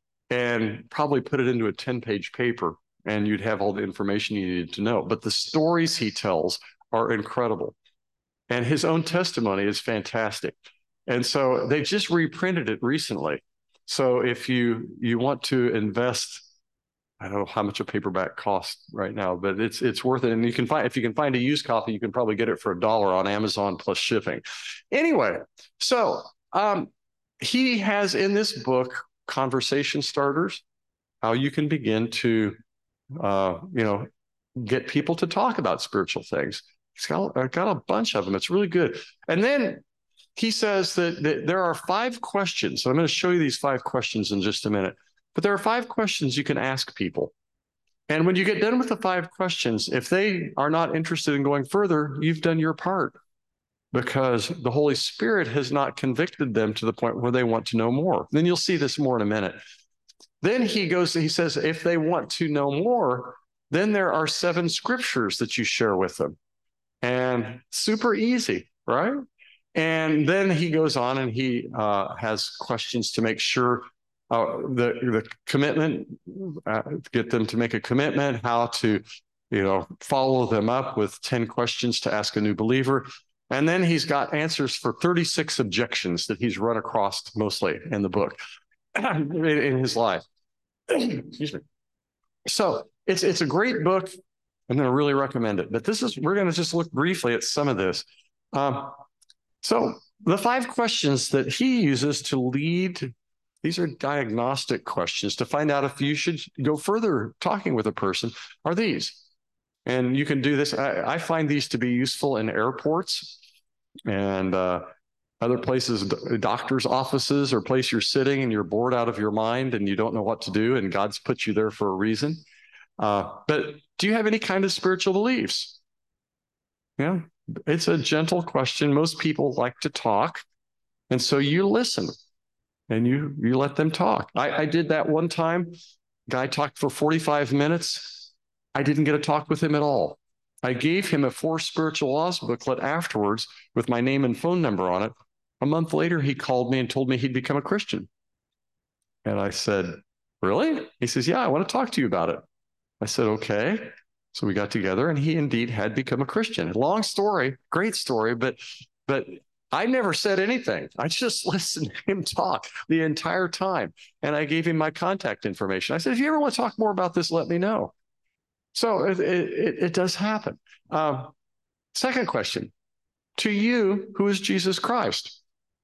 and probably put it into a ten-page paper, and you'd have all the information you needed to know. But the stories he tells are incredible. And his own testimony is fantastic. And so they just reprinted it recently. So if you you want to invest, I don't know how much a paperback costs right now, but it's it's worth it. And you can find, if you can find a used copy, you can probably get it for a dollar on Amazon plus shipping. Anyway, so um, he has in this book conversation starters, how you can begin to, uh, you know, get people to talk about spiritual things. He's got, got a bunch of them. It's really good. And then he says that, that there are five questions. So I'm going to show you these five questions in just a minute. But there are five questions you can ask people. And when you get done with the five questions, if they are not interested in going further, you've done your part because the Holy Spirit has not convicted them to the point where they want to know more. Then you'll see this more in a minute. Then he goes, he says, if they want to know more, then there are seven scriptures that you share with them. And super easy, right? And then he goes on and he uh, has questions to make sure uh, the, the commitment, uh, get them to make a commitment, how to, you know, follow them up with ten questions to ask a new believer. And then he's got answers for thirty-six objections that he's run across mostly in the book in, in his life. Excuse me. So it's, it's a great book. I'm going to really recommend it. But this is, we're going to just look briefly at some of this. Um, so the five questions that he uses to lead, these are diagnostic questions to find out if you should go further talking with a person, are these. And you can do this. I, I find these to be useful in airports and uh, other places, doctor's offices, or place you're sitting and you're bored out of your mind and you don't know what to do, and God's put you there for a reason. Uh, but do you have any kind of spiritual beliefs? Yeah, it's a gentle question. Most people like to talk. And so you listen and you you let them talk. I, I did that one time. Guy talked for forty-five minutes. I didn't get to talk with him at all. I gave him a Four Spiritual Laws booklet afterwards with my name and phone number on it. A month later, he called me and told me he'd become a Christian. And I said, really? He says, yeah, I want to talk to you about it. I said, okay. So we got together and he indeed had become a Christian. Long story, great story, but but I never said anything. I just listened to him talk the entire time. And I gave him my contact information. I said, if you ever want to talk more about this, let me know. So it, it, it does happen. Um, second question, to you, who is Jesus Christ?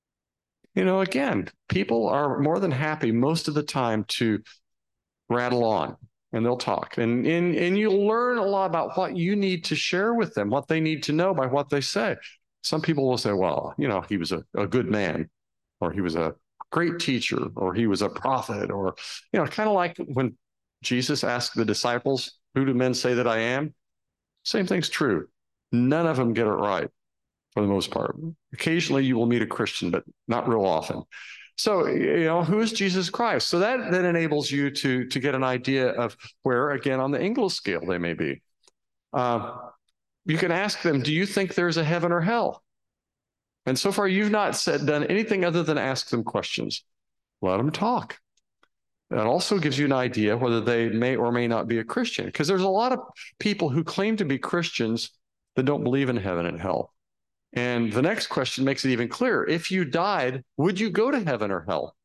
You know, again, people are more than happy most of the time to rattle on and they'll talk. And, and, and you'll learn a lot about what you need to share with them, what they need to know by what they say. Some people will say, well, you know, he was a, a good man, or he was a great teacher, or he was a prophet, or, you know, kind of like when Jesus asked the disciples, who do men say that I am? Same thing's true. None of them get it right for the most part. Occasionally you will meet a Christian, but not real often. So, you know, who is Jesus Christ? So that then enables you to, to get an idea of where, again, on the Ingalls scale they may be. Uh, you can ask them, do you think there's a heaven or hell? And so far, you've not said, done anything other than ask them questions. Let them talk. That also gives you an idea whether they may or may not be a Christian, because there's a lot of people who claim to be Christians that don't believe in heaven and hell. And the next question makes it even clearer. If you died, would you go to heaven or hell?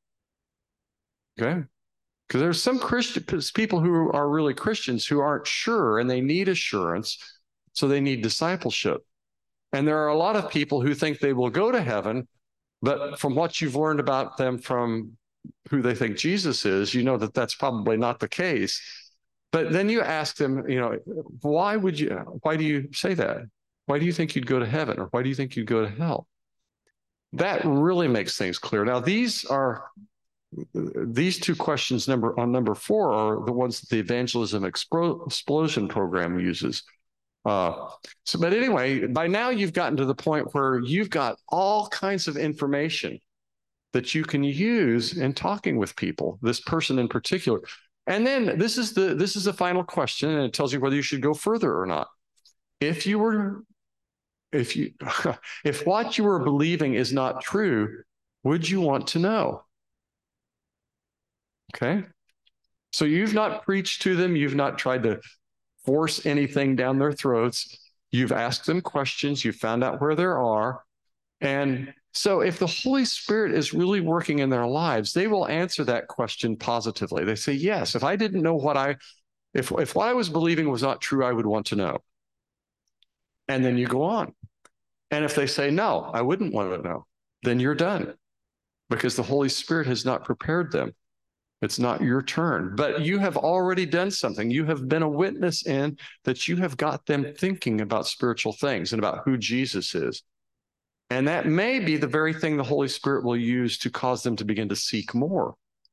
Okay. Because there's some Christian people who are really Christians who aren't sure, and they need assurance, so they need discipleship. And there are a lot of people who think they will go to heaven, but from what you've learned about them from who they think Jesus is, you know that that's probably not the case. But then you ask them, you know, why would you, why do you say that? Why do you think you'd go to heaven? Or why do you think you'd go to hell? That really makes things clear. Now, these are, these two questions number on number four are the ones that the Evangelism Explosion program uses. Uh, so, but anyway, by now you've gotten to the point where you've got all kinds of information that you can use in talking with people, this person in particular. And then this is the this is the final question, and it tells you whether you should go further or not. If you were, if you, if what you were believing is not true, would you want to know? Okay. So you've not preached to them. You've not tried to force anything down their throats. You've asked them questions. You've found out where they are. And so if the Holy Spirit is really working in their lives, they will answer that question positively. They say, yes, if I didn't know what I, if, if what I was believing was not true, I would want to know. And then you go on. And if they say, no, I wouldn't want to know, then you're done, because the Holy Spirit has not prepared them. It's not your turn, but you have already done something. You have been a witness in that you have got them thinking about spiritual things and about who Jesus is. And that may be the very thing the Holy Spirit will use to cause them to begin to seek more.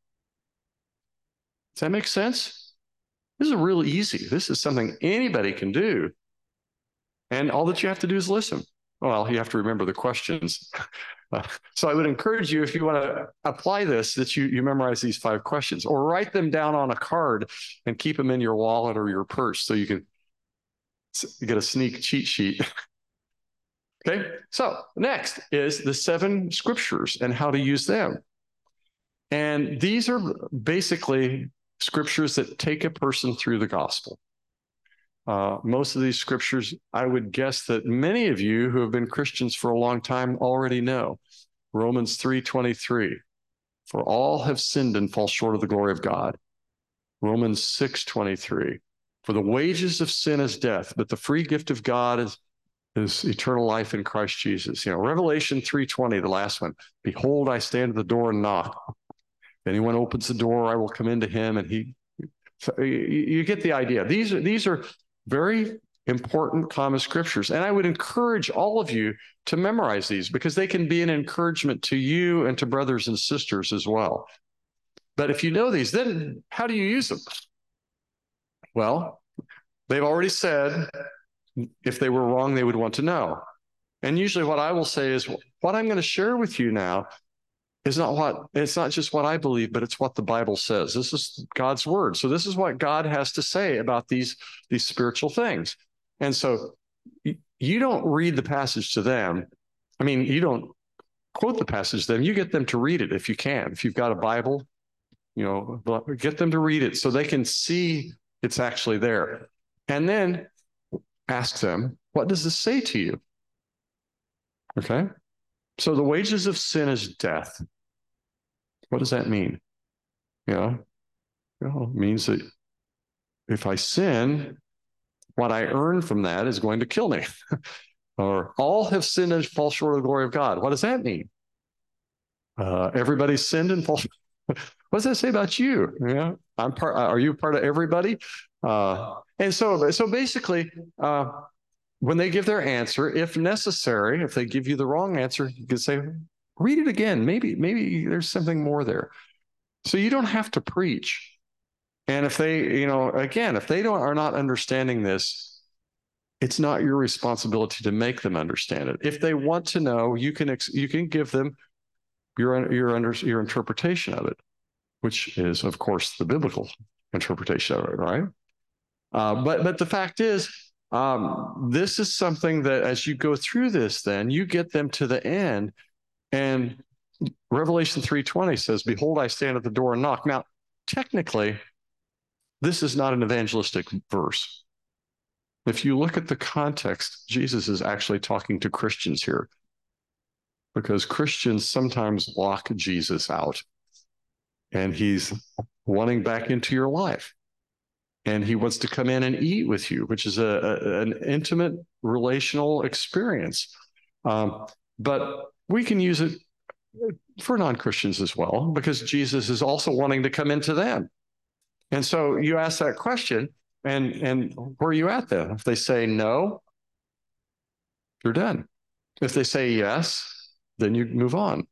Does that make sense? This is really easy. This is something anybody can do. And all that you have to do is listen. Well, you have to remember the questions. Uh, so I would encourage you, if you want to apply this, that you, you memorize these five questions or write them down on a card and keep them in your wallet or your purse so you can get a sneak cheat sheet. Okay, so next is the seven scriptures and how to use them. And these are basically scriptures that take a person through the gospel. Uh, most of these scriptures, I would guess that many of you who have been Christians for a long time already know. Romans three twenty-three, for all have sinned and fall short of the glory of God. Romans six twenty-three, for the wages of sin is death, but the free gift of God is is eternal life in Christ Jesus. You know, Revelation three twenty, the last one. Behold, I stand at the door and knock. If anyone opens the door, I will come into him, and he. So you, you get the idea. These are these are very important common scriptures, and I would encourage all of you to memorize these because they can be an encouragement to you and to brothers and sisters as well. But if you know these, then how do you use them? Well, they've already said if they were wrong, they would want to know. And usually what I will say is what I'm going to share with you now is not what, it's not just what I believe, but it's what the Bible says. This is God's word. So this is what God has to say about these, these spiritual things. And so you don't read the passage to them. I mean, you don't quote the passage to them. You get them to read it if you can. If you've got a Bible, you know, get them to read it so they can see it's actually there. And then ask them, what does this say to you? Okay. So the wages of sin is death. What does that mean? You know, well, it means that if I sin, what I earn from that is going to kill me. Or all have sinned and fall short of the glory of God. What does that mean? Uh, everybody's sinned and fall. What does that say about you? Yeah, I'm part. Are you part of everybody? Uh, and so, so basically, uh, when they give their answer, if necessary, if they give you the wrong answer, you can say, read it again. Maybe, maybe there's something more there. So you don't have to preach. And if they, you know, again, if they don't are not understanding this, it's not your responsibility to make them understand it. If they want to know, you can you can give them your your under your interpretation of it, which is, of course, the biblical interpretation of it, right? Uh, but but the fact is, um, this is something that as you go through this, then you get them to the end, and Revelation three twenty says, "Behold, I stand at the door and knock." Now, technically, this is not an evangelistic verse. If you look at the context, Jesus is actually talking to Christians here, because Christians sometimes lock Jesus out, and he's wanting back into your life. And he wants to come in and eat with you, which is a, a an intimate relational experience. Um, but we can use it for non-Christians as well, because Jesus is also wanting to come into them. And so you ask that question, and, and where are you at then? If they say no, you're done. If they say yes, then you move on.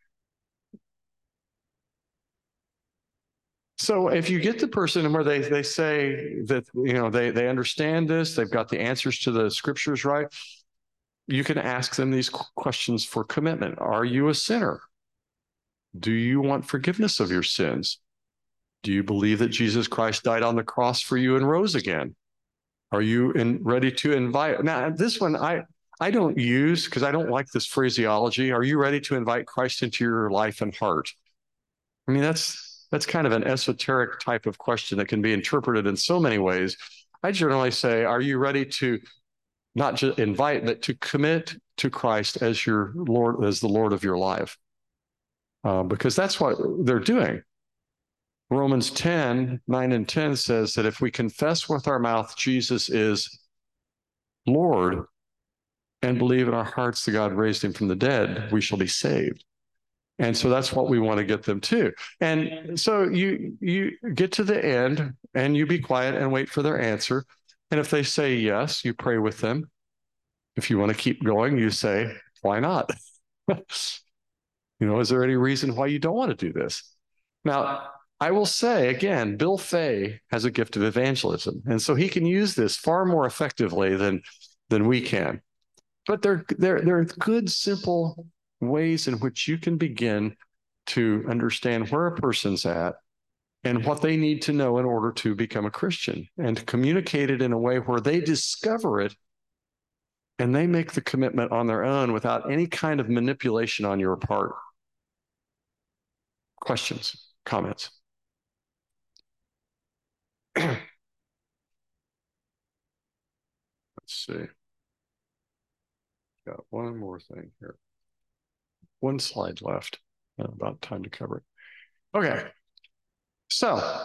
So if you get the person where they, they say that, you know, they, they understand this, they've got the answers to the scriptures right, you can ask them these questions for commitment. Are you a sinner? Do you want forgiveness of your sins? Do you believe that Jesus Christ died on the cross for you and rose again? Are you in, ready to invite? Now, this one I, I don't use because I don't like this phraseology. Are you ready to invite Christ into your life and heart? I mean, that's that's kind of an esoteric type of question that can be interpreted in so many ways. I generally say, are you ready to not just invite, but to commit to Christ as your Lord, as the Lord of your life? Uh, because that's what they're doing. Romans ten, nine and ten says that if we confess with our mouth Jesus is Lord and believe in our hearts that God raised him from the dead, we shall be saved. And so that's what we want to get them to. And so you you get to the end and you be quiet and wait for their answer. And if they say yes, you pray with them. If you want to keep going, you say, why not? You know, is there any reason why you don't want to do this? Now, I will say again, Bill Fay has a gift of evangelism. And so he can use this far more effectively than, than we can. But they're, they're, they're good, simple ways in which you can begin to understand where a person's at and what they need to know in order to become a Christian, and to communicate it in a way where they discover it and they make the commitment on their own without any kind of manipulation on your part. Questions, comments? Let's see. Got one more thing here. One slide left. About time to cover it. Okay. So,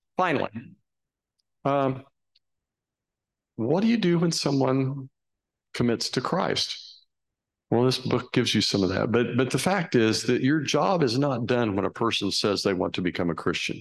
finally, um, what do you do when someone commits to Christ. Well, this book gives you some of that. But, but the fact is that your job is not done when a person says they want to become a Christian.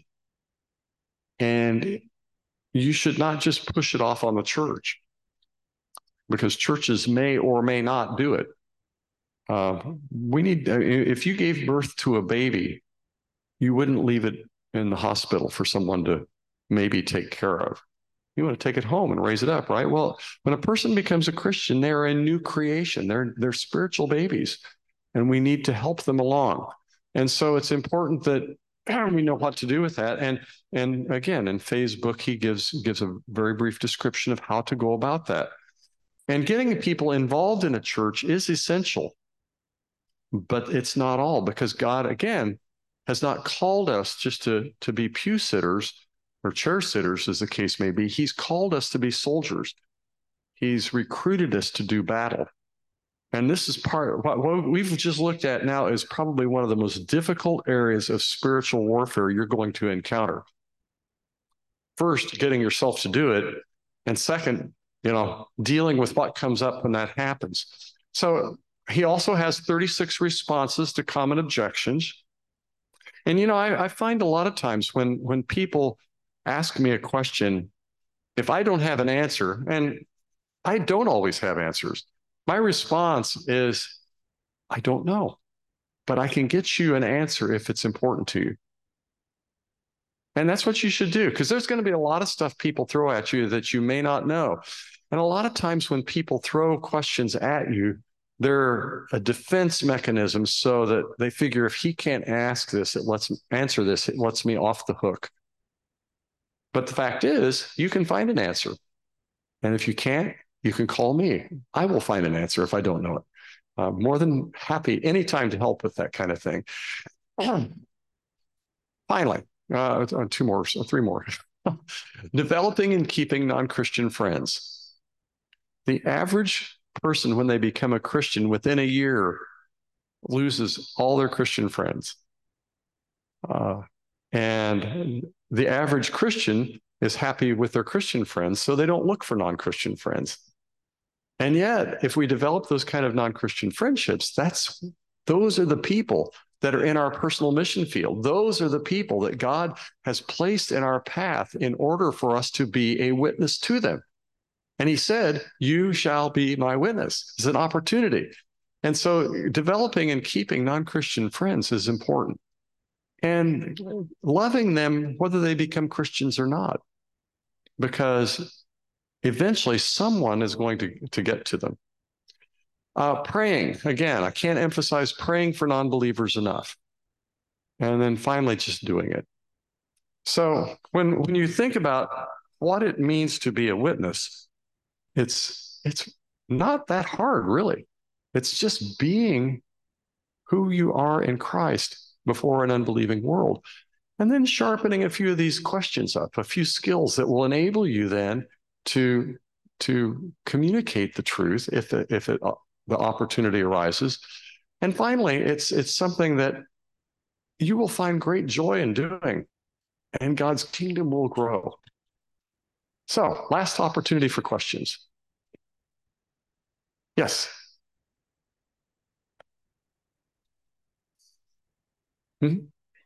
And you should not just push it off on the church, because churches may or may not do it. Uh, we need, if you gave birth to a baby, you wouldn't leave it in the hospital for someone to maybe take care of. You want to take it home and raise it up, right? Well, when a person becomes a Christian, they're a new creation. They're, they're spiritual babies, and we need to help them along. And so it's important that we know what to do with that. And, and again, in Faye's book, he gives, gives a very brief description of how to go about that. And getting people involved in a church is essential, but it's not all, because God, again, has not called us just to, to be pew sitters or chair sitters, as the case may be. He's called us to be soldiers. He's recruited us to do battle. And this is part of what we've just looked at now is probably one of the most difficult areas of spiritual warfare you're going to encounter. First, getting yourself to do it. And second, you know, dealing with what comes up when that happens. So he also has thirty-six responses to common objections. And, you know, I, I find a lot of times when, when people ask me a question, if I don't have an answer, and I don't always have answers, my response is, I don't know, but I can get you an answer if it's important to you. And that's what you should do, because there's going to be a lot of stuff people throw at you that you may not know. And a lot of times when people throw questions at you, they're a defense mechanism, so that they figure if he can't ask this, it lets me answer this, it lets me off the hook. But the fact is, you can find an answer. And if you can't, you can call me. I will find an answer if I don't know it. Uh, more than happy anytime to help with that kind of thing. Finally, uh, two more, three more. Developing and keeping non-Christian friends. The average person, when they become a Christian, within a year, loses all their Christian friends. Uh, and the average Christian is happy with their Christian friends, so they don't look for non-Christian friends. And yet, if we develop those kind of non-Christian friendships, that's those are the people that are in our personal mission field. Those are the people that God has placed in our path in order for us to be a witness to them. And he said, you shall be my witness. It's an opportunity. And so developing and keeping non-Christian friends is important. And loving them, whether they become Christians or not, because eventually someone is going to, to get to them. Uh, praying, again, I can't emphasize praying for non-believers enough. And then finally, just doing it. So when, when you think about what it means to be a witness, it's, it's not that hard, really. It's just being who you are in Christ before an unbelieving world. And then sharpening a few of these questions up, a few skills that will enable you then to, to communicate the truth if, it, if it, the opportunity arises. And finally, it's, it's something that you will find great joy in doing, and God's kingdom will grow. So, last opportunity for questions. Yes. Mm-hmm.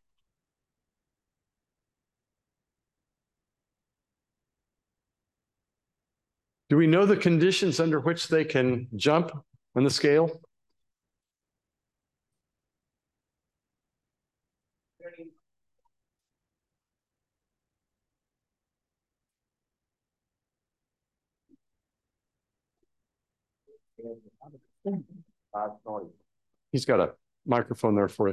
Do we know the conditions under which they can jump on the scale? He's got a microphone there for you.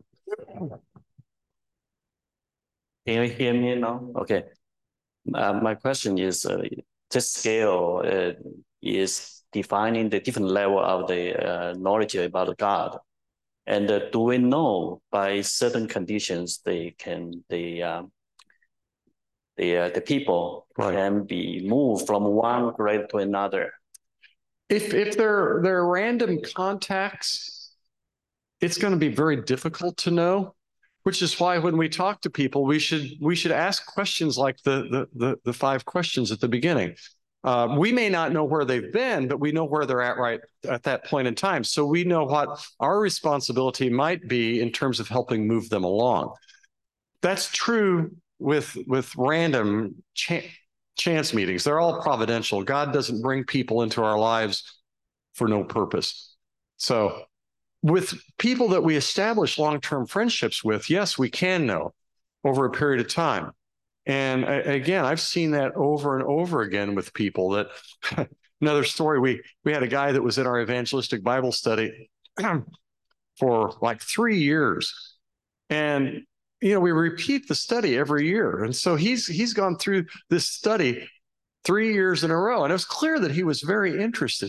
Can you hear me now? Okay. Uh, my question is, uh, this scale uh, is defining the different level of the uh, knowledge about God. And uh, do we know by certain conditions they can, the, uh, the, uh, the people right. can be moved from one grade to another? If, if they're, they're random contacts, it's going to be very difficult to know, which is why when we talk to people, we should, we should ask questions like the, the, the, the five questions at the beginning. Uh, we may not know where they've been, but we know where they're at right at that point in time. So we know what our responsibility might be in terms of helping move them along. That's true with, with random ch- chance meetings. They're all providential. God doesn't bring people into our lives for no purpose. So with people that we establish long-term friendships with, yes, we can know over a period of time. And again, I've seen that over and over again with people. That another story, we we had a guy that was in our evangelistic Bible study for like three years. And you know, we repeat the study every year. And so he's he's gone through this study three years in a row. And it was clear that he was very interested.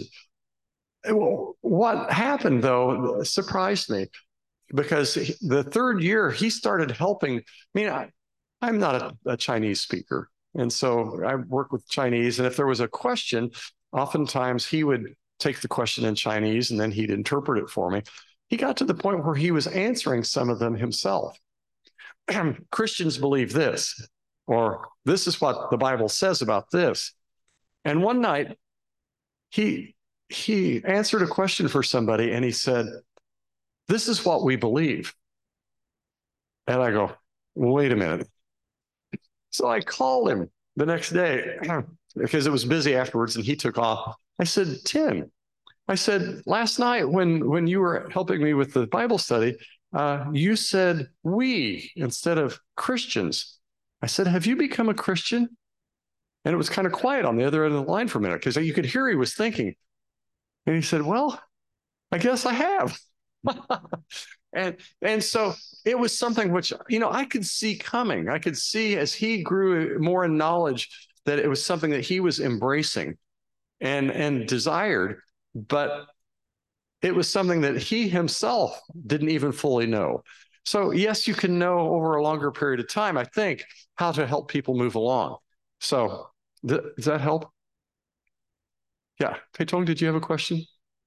What happened, though, surprised me, because the third year he started helping. I mean, I, I'm not a, a Chinese speaker, and so I work with Chinese. And if there was a question, oftentimes he would take the question in Chinese and then he'd interpret it for me. He got to the point where he was answering some of them himself. Christians believe this, or this is what the Bible says about this. And one night, he he answered a question for somebody and he said, "This is what we believe." And I go, "Wait a minute." So I called him the next day because it was busy afterwards and he took off. I said, "Tim," I said, "last night when, when you were helping me with the Bible study, uh, you said we instead of Christians." I said, "Have you become a Christian?" And it was kind of quiet on the other end of the line for a minute because you could hear he was thinking. And he said, "Well, I guess I have." and and so it was something which, you know, I could see coming. I could see as he grew more in knowledge that it was something that he was embracing and and desired, but it was something that he himself didn't even fully know. So yes, you can know over a longer period of time, I think, how to help people move along. So th- does that help? Yeah. Peitong, did you have a question?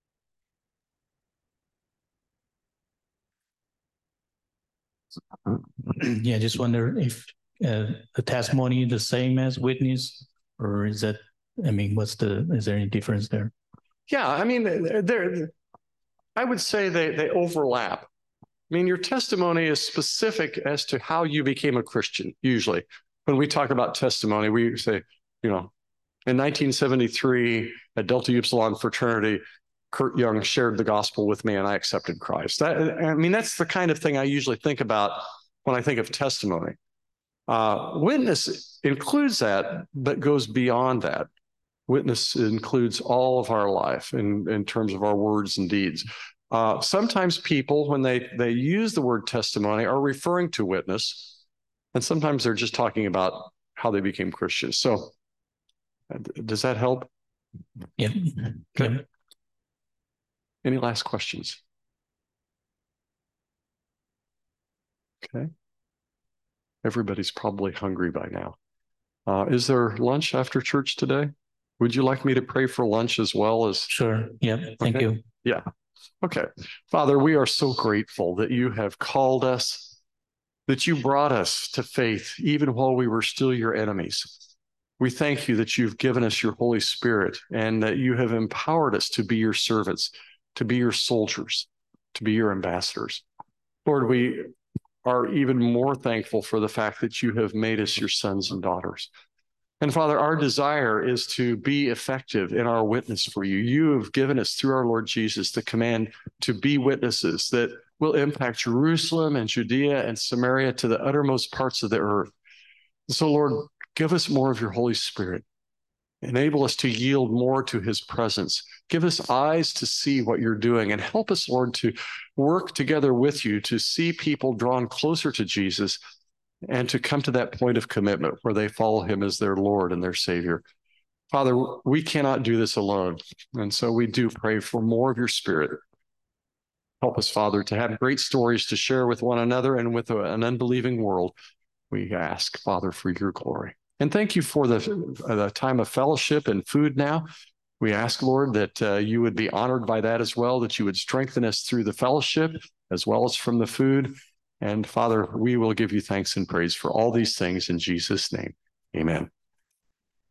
Yeah, just wonder if uh, the testimony is the same as witness, or is that, I mean, what's the, is there any difference there? Yeah, I mean, there, I would say they, they overlap. I mean, your testimony is specific as to how you became a Christian, usually. When we talk about testimony, we say, you know, in nineteen seventy-three at Delta Upsilon fraternity, Kurt Young shared the gospel with me and I accepted Christ. That, I mean, that's the kind of thing I usually think about when I think of testimony. Uh, witness includes that, but goes beyond that. Witness includes all of our life in, in terms of our words and deeds. Uh, sometimes people, when they, they use the word testimony, are referring to witness, and sometimes they're just talking about how they became Christians. So does that help? Yeah. Okay. Yeah. Any last questions? Okay. Everybody's probably hungry by now. Uh, is there lunch after church today? Would you like me to pray for lunch as well as? Sure. Yeah. Thank Okay. you. Yeah. Okay. Father, we are so grateful that you have called us, that you brought us to faith, even while we were still your enemies. We thank you that you've given us your Holy Spirit and that you have empowered us to be your servants, to be your soldiers, to be your ambassadors. Lord, we are even more thankful for the fact that you have made us your sons and daughters. And Father, our desire is to be effective in our witness for you. You have given us through our Lord Jesus the command to be witnesses that will impact Jerusalem and Judea and Samaria to the uttermost parts of the earth. So Lord, give us more of your Holy Spirit. Enable us to yield more to his presence. Give us eyes to see what you're doing, and help us, Lord, to work together with you to see people drawn closer to Jesus and to come to that point of commitment where they follow him as their Lord and their Savior. Father, we cannot do this alone. And so we do pray for more of your Spirit. Help us, Father, to have great stories to share with one another and with an unbelieving world. We ask, Father, for your glory. And thank you for the, the time of fellowship and food now. We ask, Lord, that uh, you would be honored by that as well, that you would strengthen us through the fellowship as well as from the food. And Father, we will give you thanks and praise for all these things in Jesus' name. Amen.